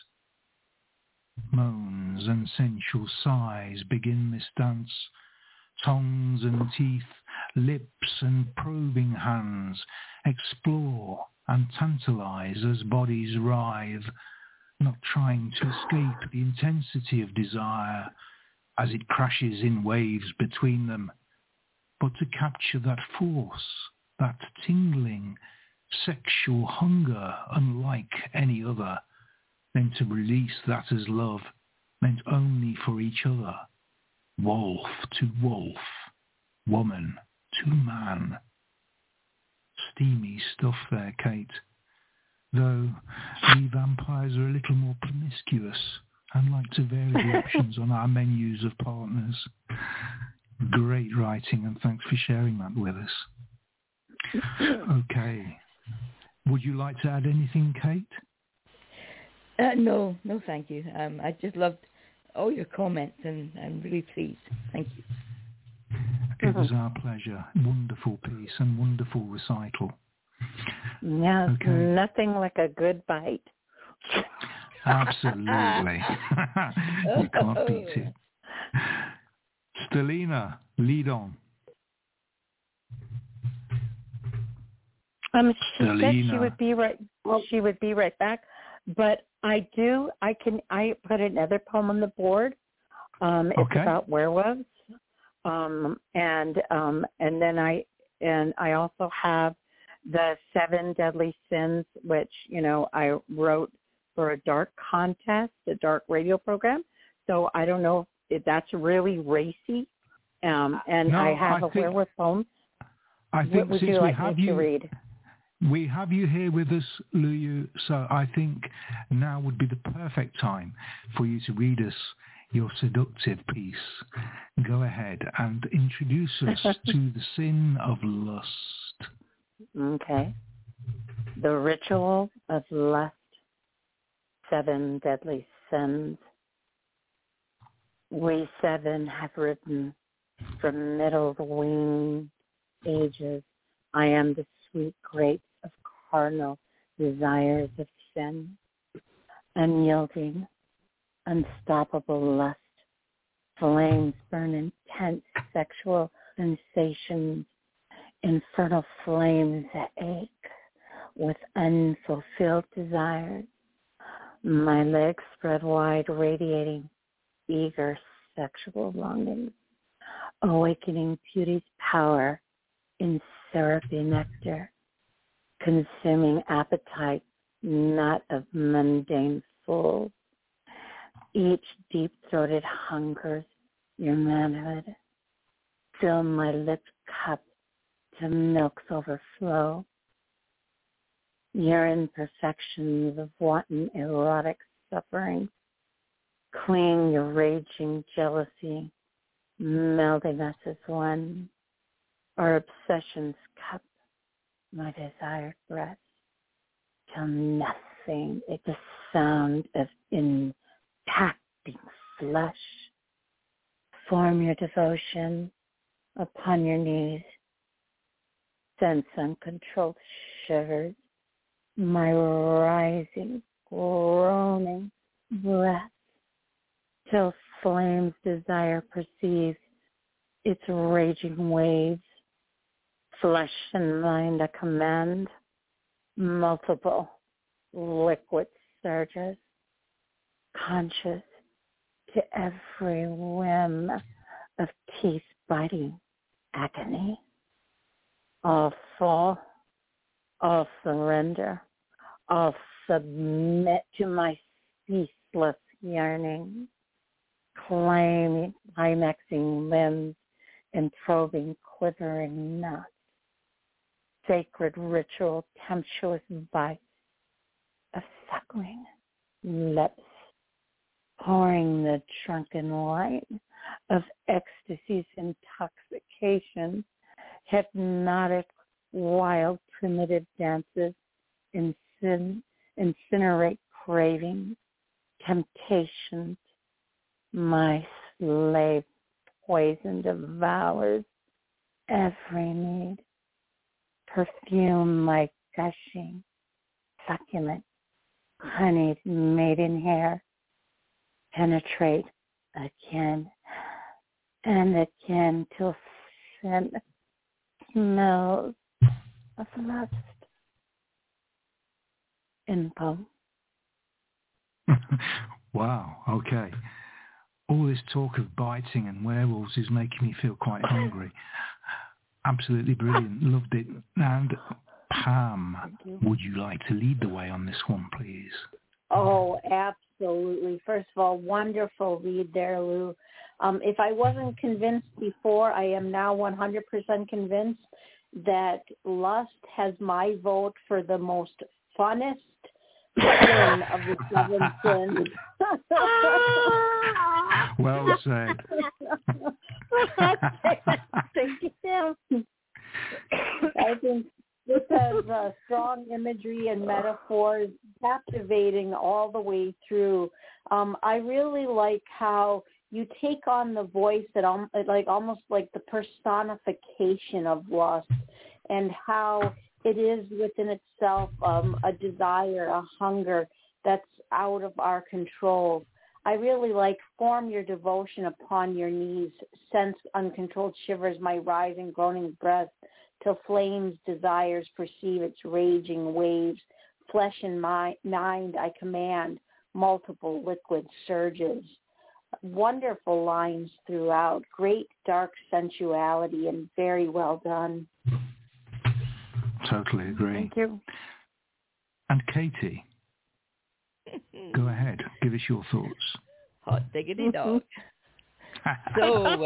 Moans and sensual sighs begin this dance. Tongues and teeth, lips and probing hands explore and tantalize as bodies writhe, not trying to escape the intensity of desire as it crashes in waves between them, but to capture that force, that tingling, sexual hunger unlike any other, then to release that as love meant only for each other. Wolf to wolf, woman to man. Steamy stuff there, Kate. Though we vampires are a little more promiscuous and like to vary the options on our menus of partners. Great writing, and thanks for sharing that with us. Okay. Would you like to add anything, Kate? No, thank you. I just loved all your comments, and I'm really pleased. Thank you. It was our pleasure. Wonderful piece and wonderful recital. Yeah, okay. Nothing like a good bite. Absolutely. You can't beat it. Stelina, lead on. She said she would be right. She would be right back. But I put another poem on the board. It's about werewolves. And then I also have the 7 Deadly Sins, which, I wrote for a dark contest, a dark radio program. So I don't know if that's really racy. I have a werewolf poem. I think would since you like we have me you, to read? We have you here with us, Luyu, so I think now would be the perfect time for you to read us your seductive piece. Go ahead and introduce us to the sin of lust. Okay. The ritual of lust, 7 deadly sins. We 7 have written from middle winged ages. I am the sweet grapes of carnal desires of sin, unyielding, unstoppable lust. Flames burn intense sexual sensations, infernal flames that ache with unfulfilled desires. My legs spread wide, radiating eager sexual longings, awakening beauty's power in syrupy nectar, consuming appetite not of mundane fools. Each deep-throated hungers your manhood. Fill my lipped cup to milk's overflow. Your imperfections of wanton erotic suffering, cling your raging jealousy, melding us as one. Our obsession's cup, my desired breath, till nothing is the sound of impacting flesh. Form your devotion upon your knees. Sense uncontrolled shivers, my rising, groaning breath, till flame's desire perceives its raging waves. Flesh and mind a command, multiple liquid surges, conscious to every whim of teeth-biting agony. All fall, all surrender, all submit to my ceaseless yearning, climaxing limbs and probing quivering nuts, sacred ritual, temptuous bites of suckling lips, pouring the drunken wine of ecstasy's intoxication, hypnotic, wild, primitive dances, incinerate cravings, temptations. My slave poison devours every need. Perfume like gushing, succulent, honeyed maiden hair. Penetrate again and again till scent smells of lust. Info. Wow, okay. All this talk of biting and werewolves is making me feel quite hungry. Absolutely brilliant. Loved it. And Pam, would you like to lead the way on this one, please? Oh, absolutely. First of all, wonderful read there, Lou. If I wasn't convinced before, I am now 100% convinced that Lust has my vote for the most funnest sin of the seven sins. Well said. Thank you. I think this has strong imagery and metaphors, captivating all the way through. I really like how you take on the voice that almost like the personification of lust, and how it is within itself a desire, a hunger that's out of our control. I really like form your devotion upon your knees, sense uncontrolled shivers my rising, groaning breath, till flames desires perceive its raging waves. Flesh and mind I command, multiple liquid surges. Wonderful lines throughout, great dark sensuality, and very well done. Totally agree. Thank you. And Katie, go ahead. Give us your thoughts. Hot diggity dog. So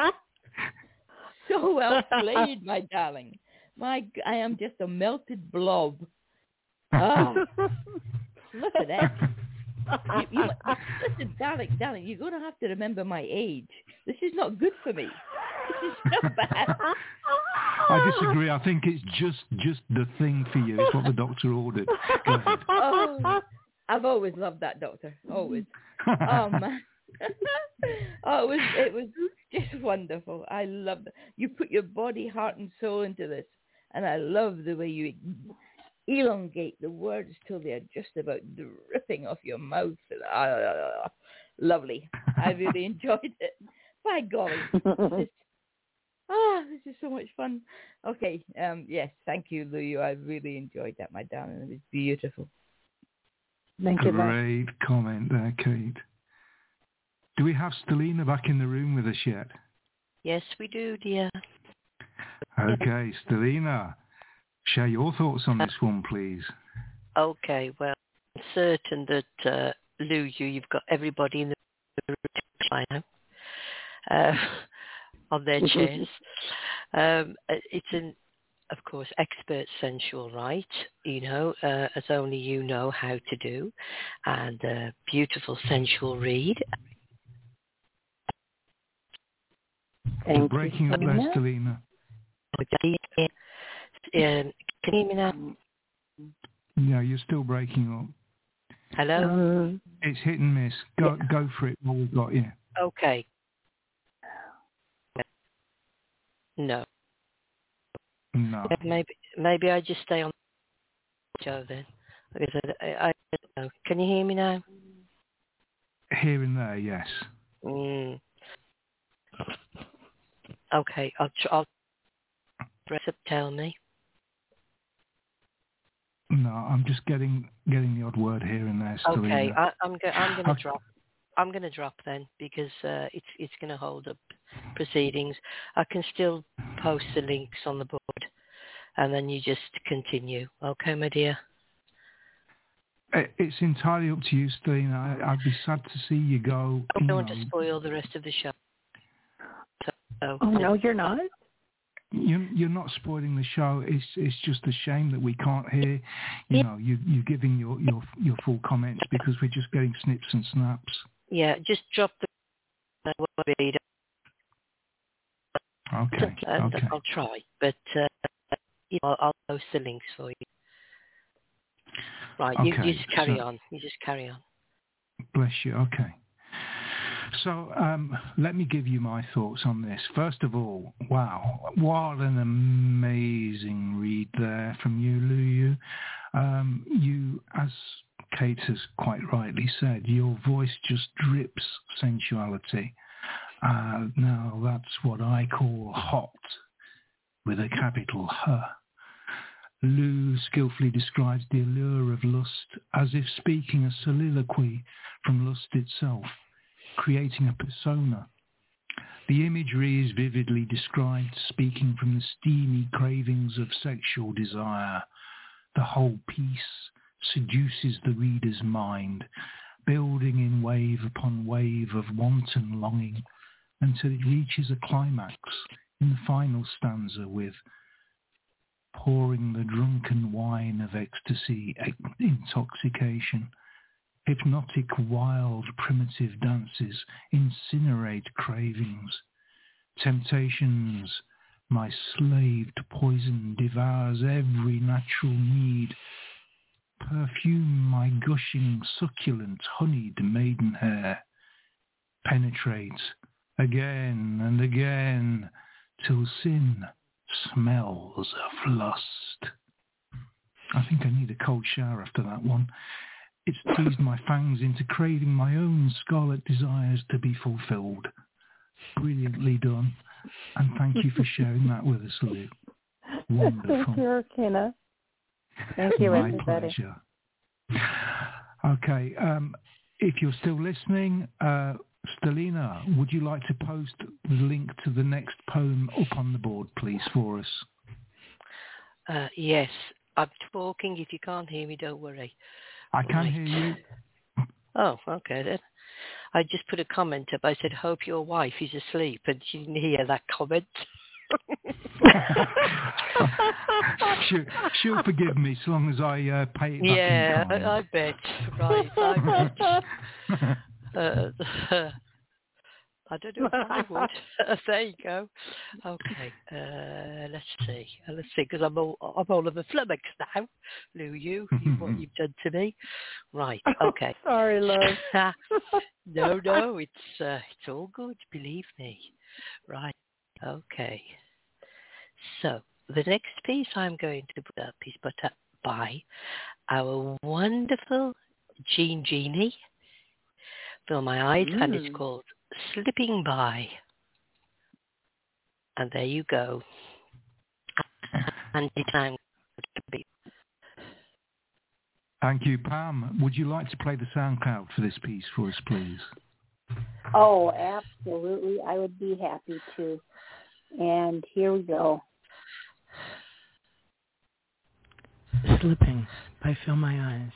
well played, my darling. I am just a melted blob. Ah, look at that. Listen, darling, you're going to have to remember my age. This is not good for me. This is not bad. I disagree. I think it's just the thing for you. It's what the doctor ordered. Go ahead. Oh, I've always loved that doctor. Always. Oh, man. Oh, it was just wonderful. I love it. You put your body, heart, and soul into this, and I love the way you elongate the words till they're just about dripping off your mouth. Lovely. I really enjoyed it. By golly. This is so much fun. Okay. Yes, thank you, Lou. I really enjoyed that, my darling. It was beautiful. Thank you. Great comment there, Kate. Do we have Stelina back in the room with us yet? Yes, we do, dear. Okay, Stelina, share your thoughts on this one, please. Okay, well, I'm certain that, Lou, you've got everybody in the room by now on their chairs. It's of course, expert sensual right, as only you know how to do, and a beautiful sensual read. You're breaking up there, Stelina. Can you hear me now? No, you're still breaking up. Hello? It's hit and miss. Go for it while we've got you. Okay. No. Maybe I just stay on Joe then. Because I don't know. Can you hear me now? Here and there, yes. Okay, I'll press up. Tell me. No, I'm just getting the odd word here and there. Okay, I'm going to drop. I'm going to drop then because it's going to hold up proceedings. I can still post the links on the board, and then you just continue. Okay, my dear. It's entirely up to you, Stelina. I'd be sad to see you go. I don't want to spoil the rest of the show. So, Oh, no, you're not? You're not spoiling the show. It's just a shame that we can't hear, you giving your full comments, because we're just getting snips and snaps. Yeah, just drop the read. Okay. I'll try, but I'll post the links for you. Right, Okay, you just carry on. You just carry on. Bless you. Okay. So let me give you my thoughts on this. First of all, wow, what an amazing read there from you, Lu Yu. You, as Kate has quite rightly said, your voice just drips sensuality. Now that's what I call hot, with a capital H. Lu skillfully describes the allure of lust as if speaking a soliloquy from lust itself, creating a persona. The imagery is vividly described, speaking from the steamy cravings of sexual desire. The whole piece seduces the reader's mind, building in wave upon wave of wanton longing until it reaches a climax in the final stanza with pouring the drunken wine of ecstasy, intoxication. Hypnotic, wild, primitive dances incinerate cravings. Temptations, my slaved poison, devours every natural need. Perfume my gushing, succulent, honeyed maiden hair. Penetrates again and again till sin smells of lust. I think I need a cold shower after that one. It's teased my fangs into craving my own scarlet desires to be fulfilled. Brilliantly done. And thank you for sharing that with us, Lu. Wonderful. Thank you, Arcana. Thank you, my everybody. pleasure. Okay, if you're still listening, Stelina, would you like to post the link to the next poem up on the board, please, for us? Yes, I'm talking. If you can't hear me, don't worry. I can hear you. Oh, okay then. I just put a comment up. I said, hope your wife is asleep, and she didn't hear that comment. she'll forgive me as long as I pay it back yeah, in kind. I bet. Right, I bet. I don't know if I would. There you go. Okay, let's see, because I'm all of a flummox now, Lu Yu, what you've done to me. Right, okay. Sorry, love. No, it's all good, believe me. Right, okay. So, the next piece I'm going to put up is put up by our wonderful Jean Genie, Fill My Eyes, and it's called Slipping By. And there you go. And time to be. Thank you, Pam. Would you like to play the SoundCloud for this piece for us, please? Oh, absolutely. I would be happy to. And here we go. Slipping by Fill My Eyes.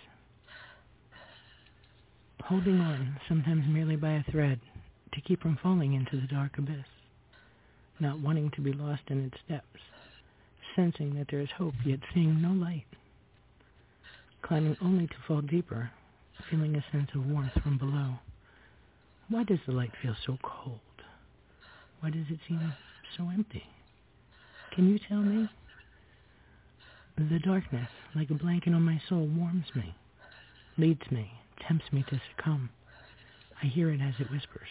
Holding on, sometimes merely by a thread, to keep from falling into the dark abyss. Not wanting to be lost in its depths. Sensing that there is hope, yet seeing no light. Climbing only to fall deeper, feeling a sense of warmth from below. Why does the light feel so cold? Why does it seem so empty? Can you tell me? The darkness, like a blanket on my soul, warms me, leads me, tempts me to succumb. I hear it as it whispers.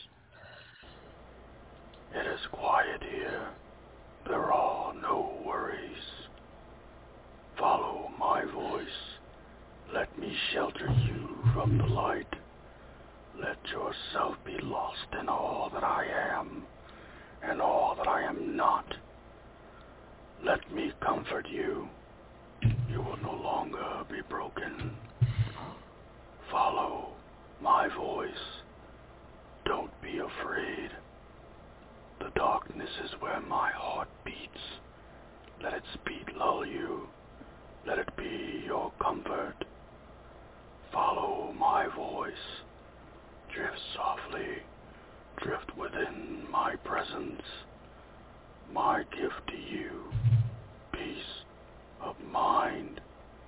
It is quiet here. There are no worries. Follow my voice. Let me shelter you from the light. Let yourself be lost in all that I am and all that I am not. Let me comfort you. You will no longer be broken. Follow my voice. Don't be afraid. The darkness is where my heart beats. Let its beat lull you. Let it be your comfort. Follow my voice. Drift softly. Drift within my presence. My gift to you. Peace of mind.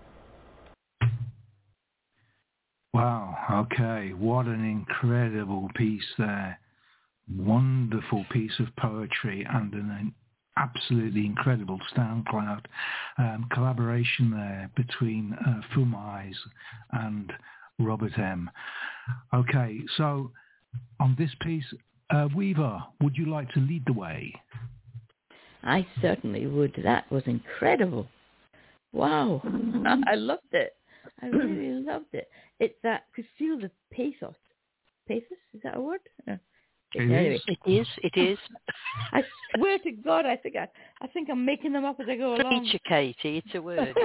Wow, okay, what an incredible piece there. Wonderful piece of poetry and an absolutely incredible SoundCloud collaboration there between Fum Eyes and Robert M. Okay, so on this piece, Weaver, would you like to lead the way? I certainly would. That was incredible. Wow. I loved it. I really loved it. It's that, could feel the pathos. Pathos? Is that a word? No. Anyway. It is. I swear to God, I think I'm making them up as I go along. Preacher, Katie, it's a word.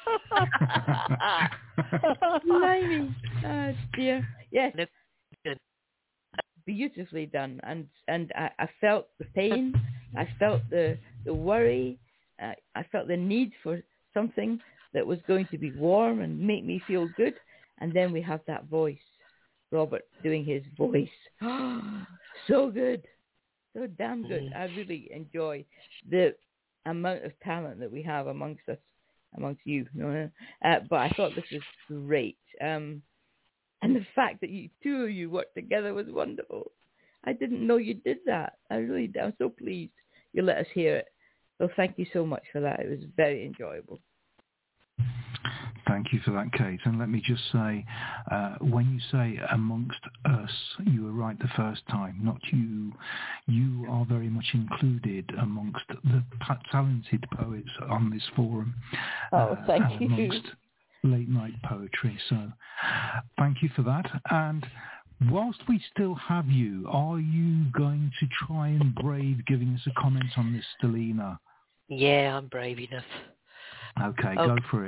Blimey. Oh dear. Yes. No, good. Beautifully done. And I felt the pain. I felt the worry. I felt the need for something that was going to be warm and make me feel good. And then we have that voice. Robert doing his voice. So good. So damn good. I really enjoy the amount of talent that we have amongst us, amongst you. But I thought this was great. And the fact that two of you worked together was wonderful. I didn't know you did that. I'm so pleased you let us hear it. So thank you so much for that. It was very enjoyable. Thank you for that, Kate. And let me just say, when you say amongst us, you were right the first time, not you. You are very much included amongst the talented poets on this forum. Thank you. Amongst late night poetry. So thank you for that. And whilst we still have you, are you going to try and brave giving us a comment on this, Stelina? Yeah, I'm brave enough. Okay, go for it.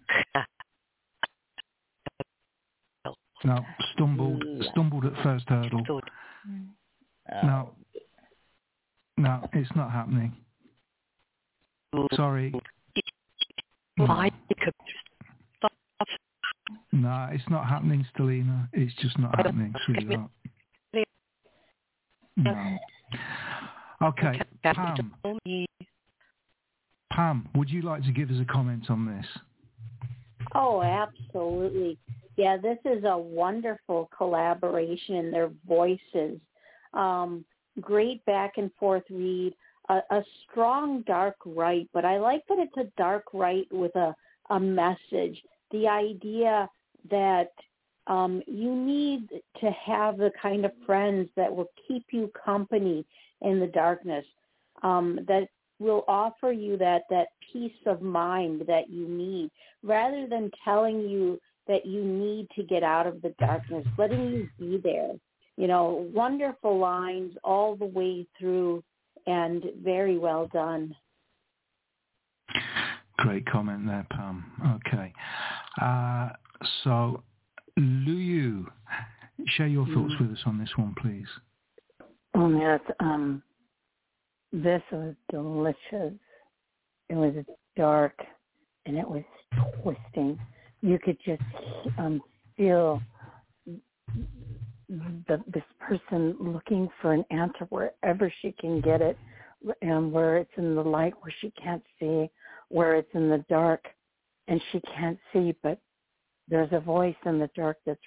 No, stumbled at first hurdle. No, it's not happening. Sorry. No, it's not happening, Stelina. It's just not happening, sweetheart. No. Okay, Pam, would you like to give us a comment on this? Oh, absolutely. Yeah, this is a wonderful collaboration in their voices. Great back and forth read, a strong dark right, but I like that it's a dark right with a message. The idea that you need to have the kind of friends that will keep you company in the darkness, that will offer you that peace of mind that you need, rather than telling you that you need to get out of the darkness, letting you be there. Wonderful lines all the way through and very well done. Great comment there, Pam. Okay. So, Luyu, share your thoughts with us on this one, please. Oh, yes. This was delicious. It was dark, and it was twisting. You could just feel this person looking for an answer wherever she can get it, and where it's in the light where she can't see, where it's in the dark and she can't see, but there's a voice in the dark that's,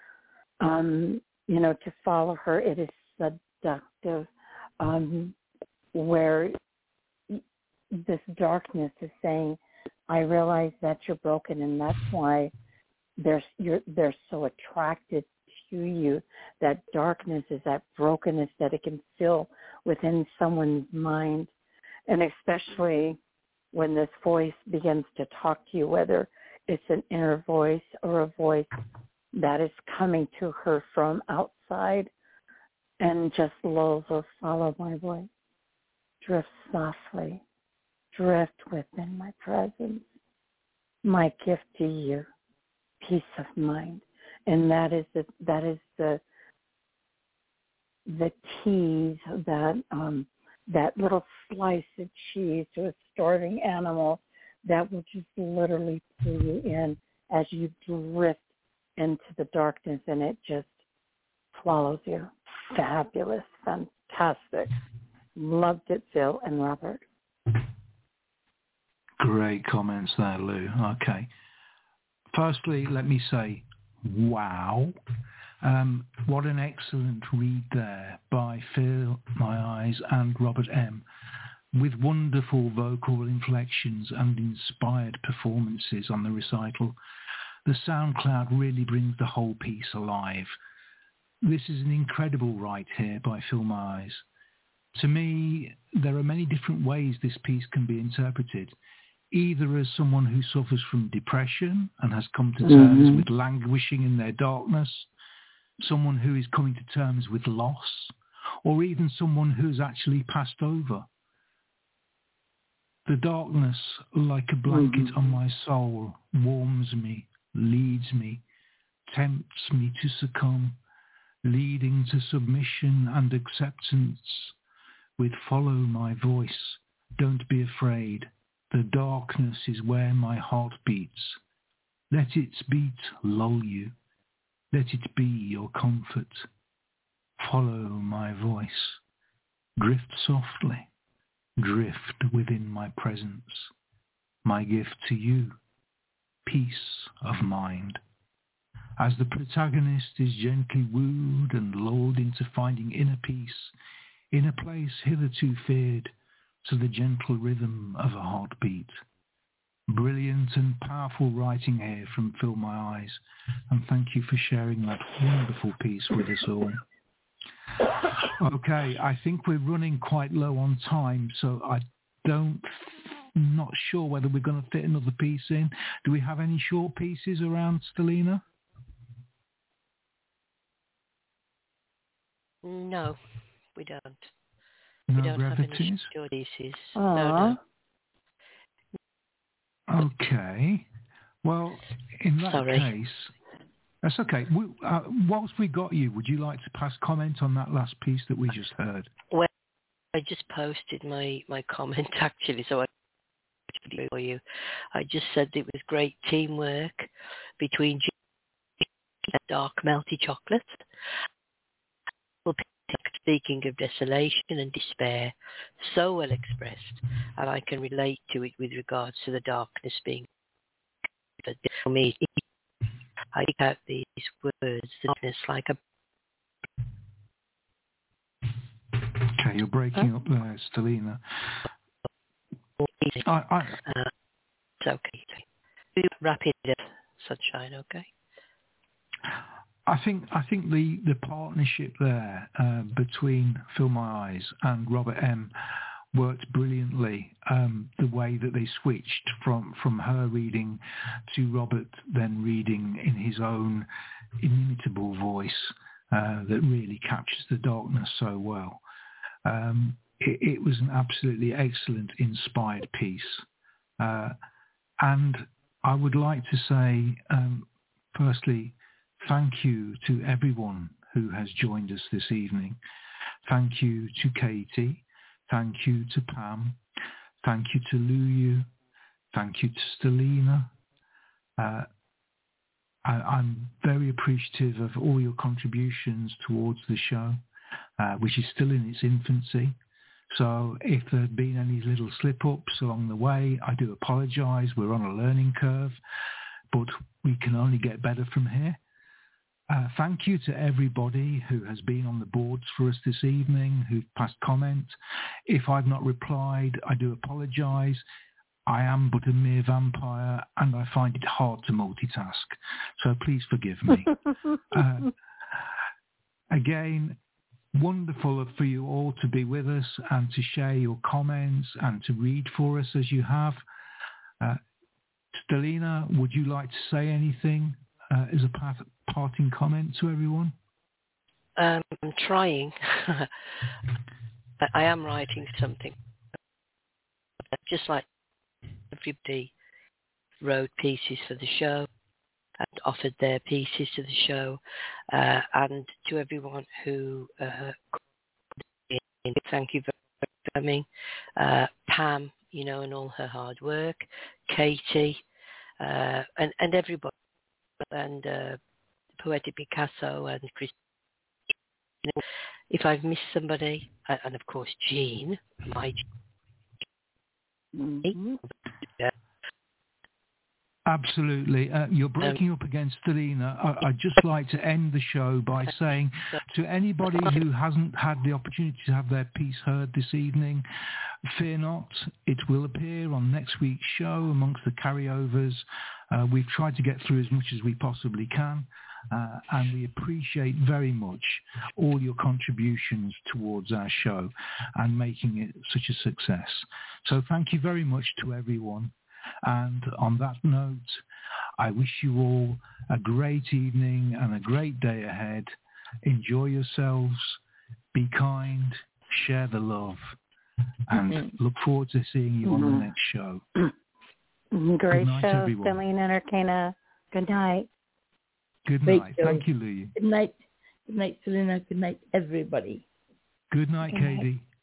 to follow her. It is seductive, where this darkness is saying, I realize that you're broken, and that's why they're so attracted to you. That darkness is that brokenness that it can fill within someone's mind. And especially when this voice begins to talk to you, whether it's an inner voice or a voice that is coming to her from outside, and just lulls or follow my voice. Drift softly. Drift within my presence. My gift to you, peace of mind. And that is the tease, that little slice of cheese to a starving animal that will just literally pull you in as you drift into the darkness, and it just swallows you. Fabulous, fantastic. Loved it, Phil and Robert. Great comments there, Lou. Okay. Firstly, let me say, wow. What an excellent read there by Phil My Eyes and Robert M. with wonderful vocal inflections and inspired performances on the recital. The SoundCloud really brings the whole piece alive. This is an incredible write here by Phil My Eyes. To me, there are many different ways this piece can be interpreted, either as someone who suffers from depression and has come to terms with languishing in their darkness, someone who is coming to terms with loss, or even someone who has actually passed over. The darkness, like a blanket on my soul, warms me, leads me, tempts me to succumb, leading to submission and acceptance with follow my voice. Don't be afraid. The darkness is where my heart beats. Let its beat lull you. Let it be your comfort. Follow my voice. Drift softly. Drift within my presence. My gift to you. Peace of mind. As the protagonist is gently wooed and lulled into finding inner peace in a place hitherto feared, to the gentle rhythm of a heartbeat. Brilliant and powerful writing here from Phil My Eyes, and thank you for sharing that wonderful piece with us all. Okay, I think we're running quite low on time, so not sure whether we're going to fit another piece in. Do we have any short pieces around, Stelina? No, we don't. No we don't brevities? have any short pieces. No. Okay. Well, in that case, that's okay. Whilst we got you, would you like to pass comment on that last piece that we just heard? Well, I just posted my comment actually, so I for you. I just said it was great teamwork between and dark melty chocolate. Speaking of desolation and despair, so well expressed, and I can relate to it with regards to the darkness being. But for me, I pick out these words, the darkness like a. Okay, you're breaking up there, Stelina. It's okay. Wrap it up, sunshine. Okay. I think the partnership there between Phil My Eyes and Robert M worked brilliantly. The way that they switched from her reading to Robert then reading in his own inimitable voice that really captures the darkness so well. It was an absolutely excellent, inspired piece. And I would like to say, firstly, thank you to everyone who has joined us this evening. Thank you to Katie. Thank you to Pam. Thank you to Luyu. Thank you to Stelina. I'm very appreciative of all your contributions towards the show, which is still in its infancy. So if there have been any little slip-ups along the way, I do apologise. We're on a learning curve, but we can only get better from here. Thank you to everybody who has been on the boards for us this evening, who've passed comment. If I've not replied, I do apologise. I am but a mere vampire, and I find it hard to multitask. So please forgive me. Again, wonderful for you all to be with us and to share your comments and to read for us as you have. Stelina, would you like to say anything as a parting comment to everyone? I'm trying. I am writing something. Just like everybody wrote pieces for the show and offered their pieces to the show, and to everyone who thank you for coming. Pam, and all her hard work, Katie, and everybody, and Poetic Picasso and Chris. If I've missed somebody, and of course Jean, my Jean. Absolutely. You're breaking up again, Stelina. I'd just like to end the show by saying to anybody who hasn't had the opportunity to have their piece heard this evening, fear not. It will appear on next week's show amongst the carryovers. We've tried to get through as much as we possibly can, and we appreciate very much all your contributions towards our show and making it such a success. So thank you very much to everyone. And on that note, I wish you all a great evening and a great day ahead. Enjoy yourselves, be kind, share the love, and look forward to seeing you on the next show. Great night, show, everyone. Stelina and Arcana. Good night. Good night. Thank you, Louie. Good night. Good night, Stelina. Good night, everybody. Good night, Katie.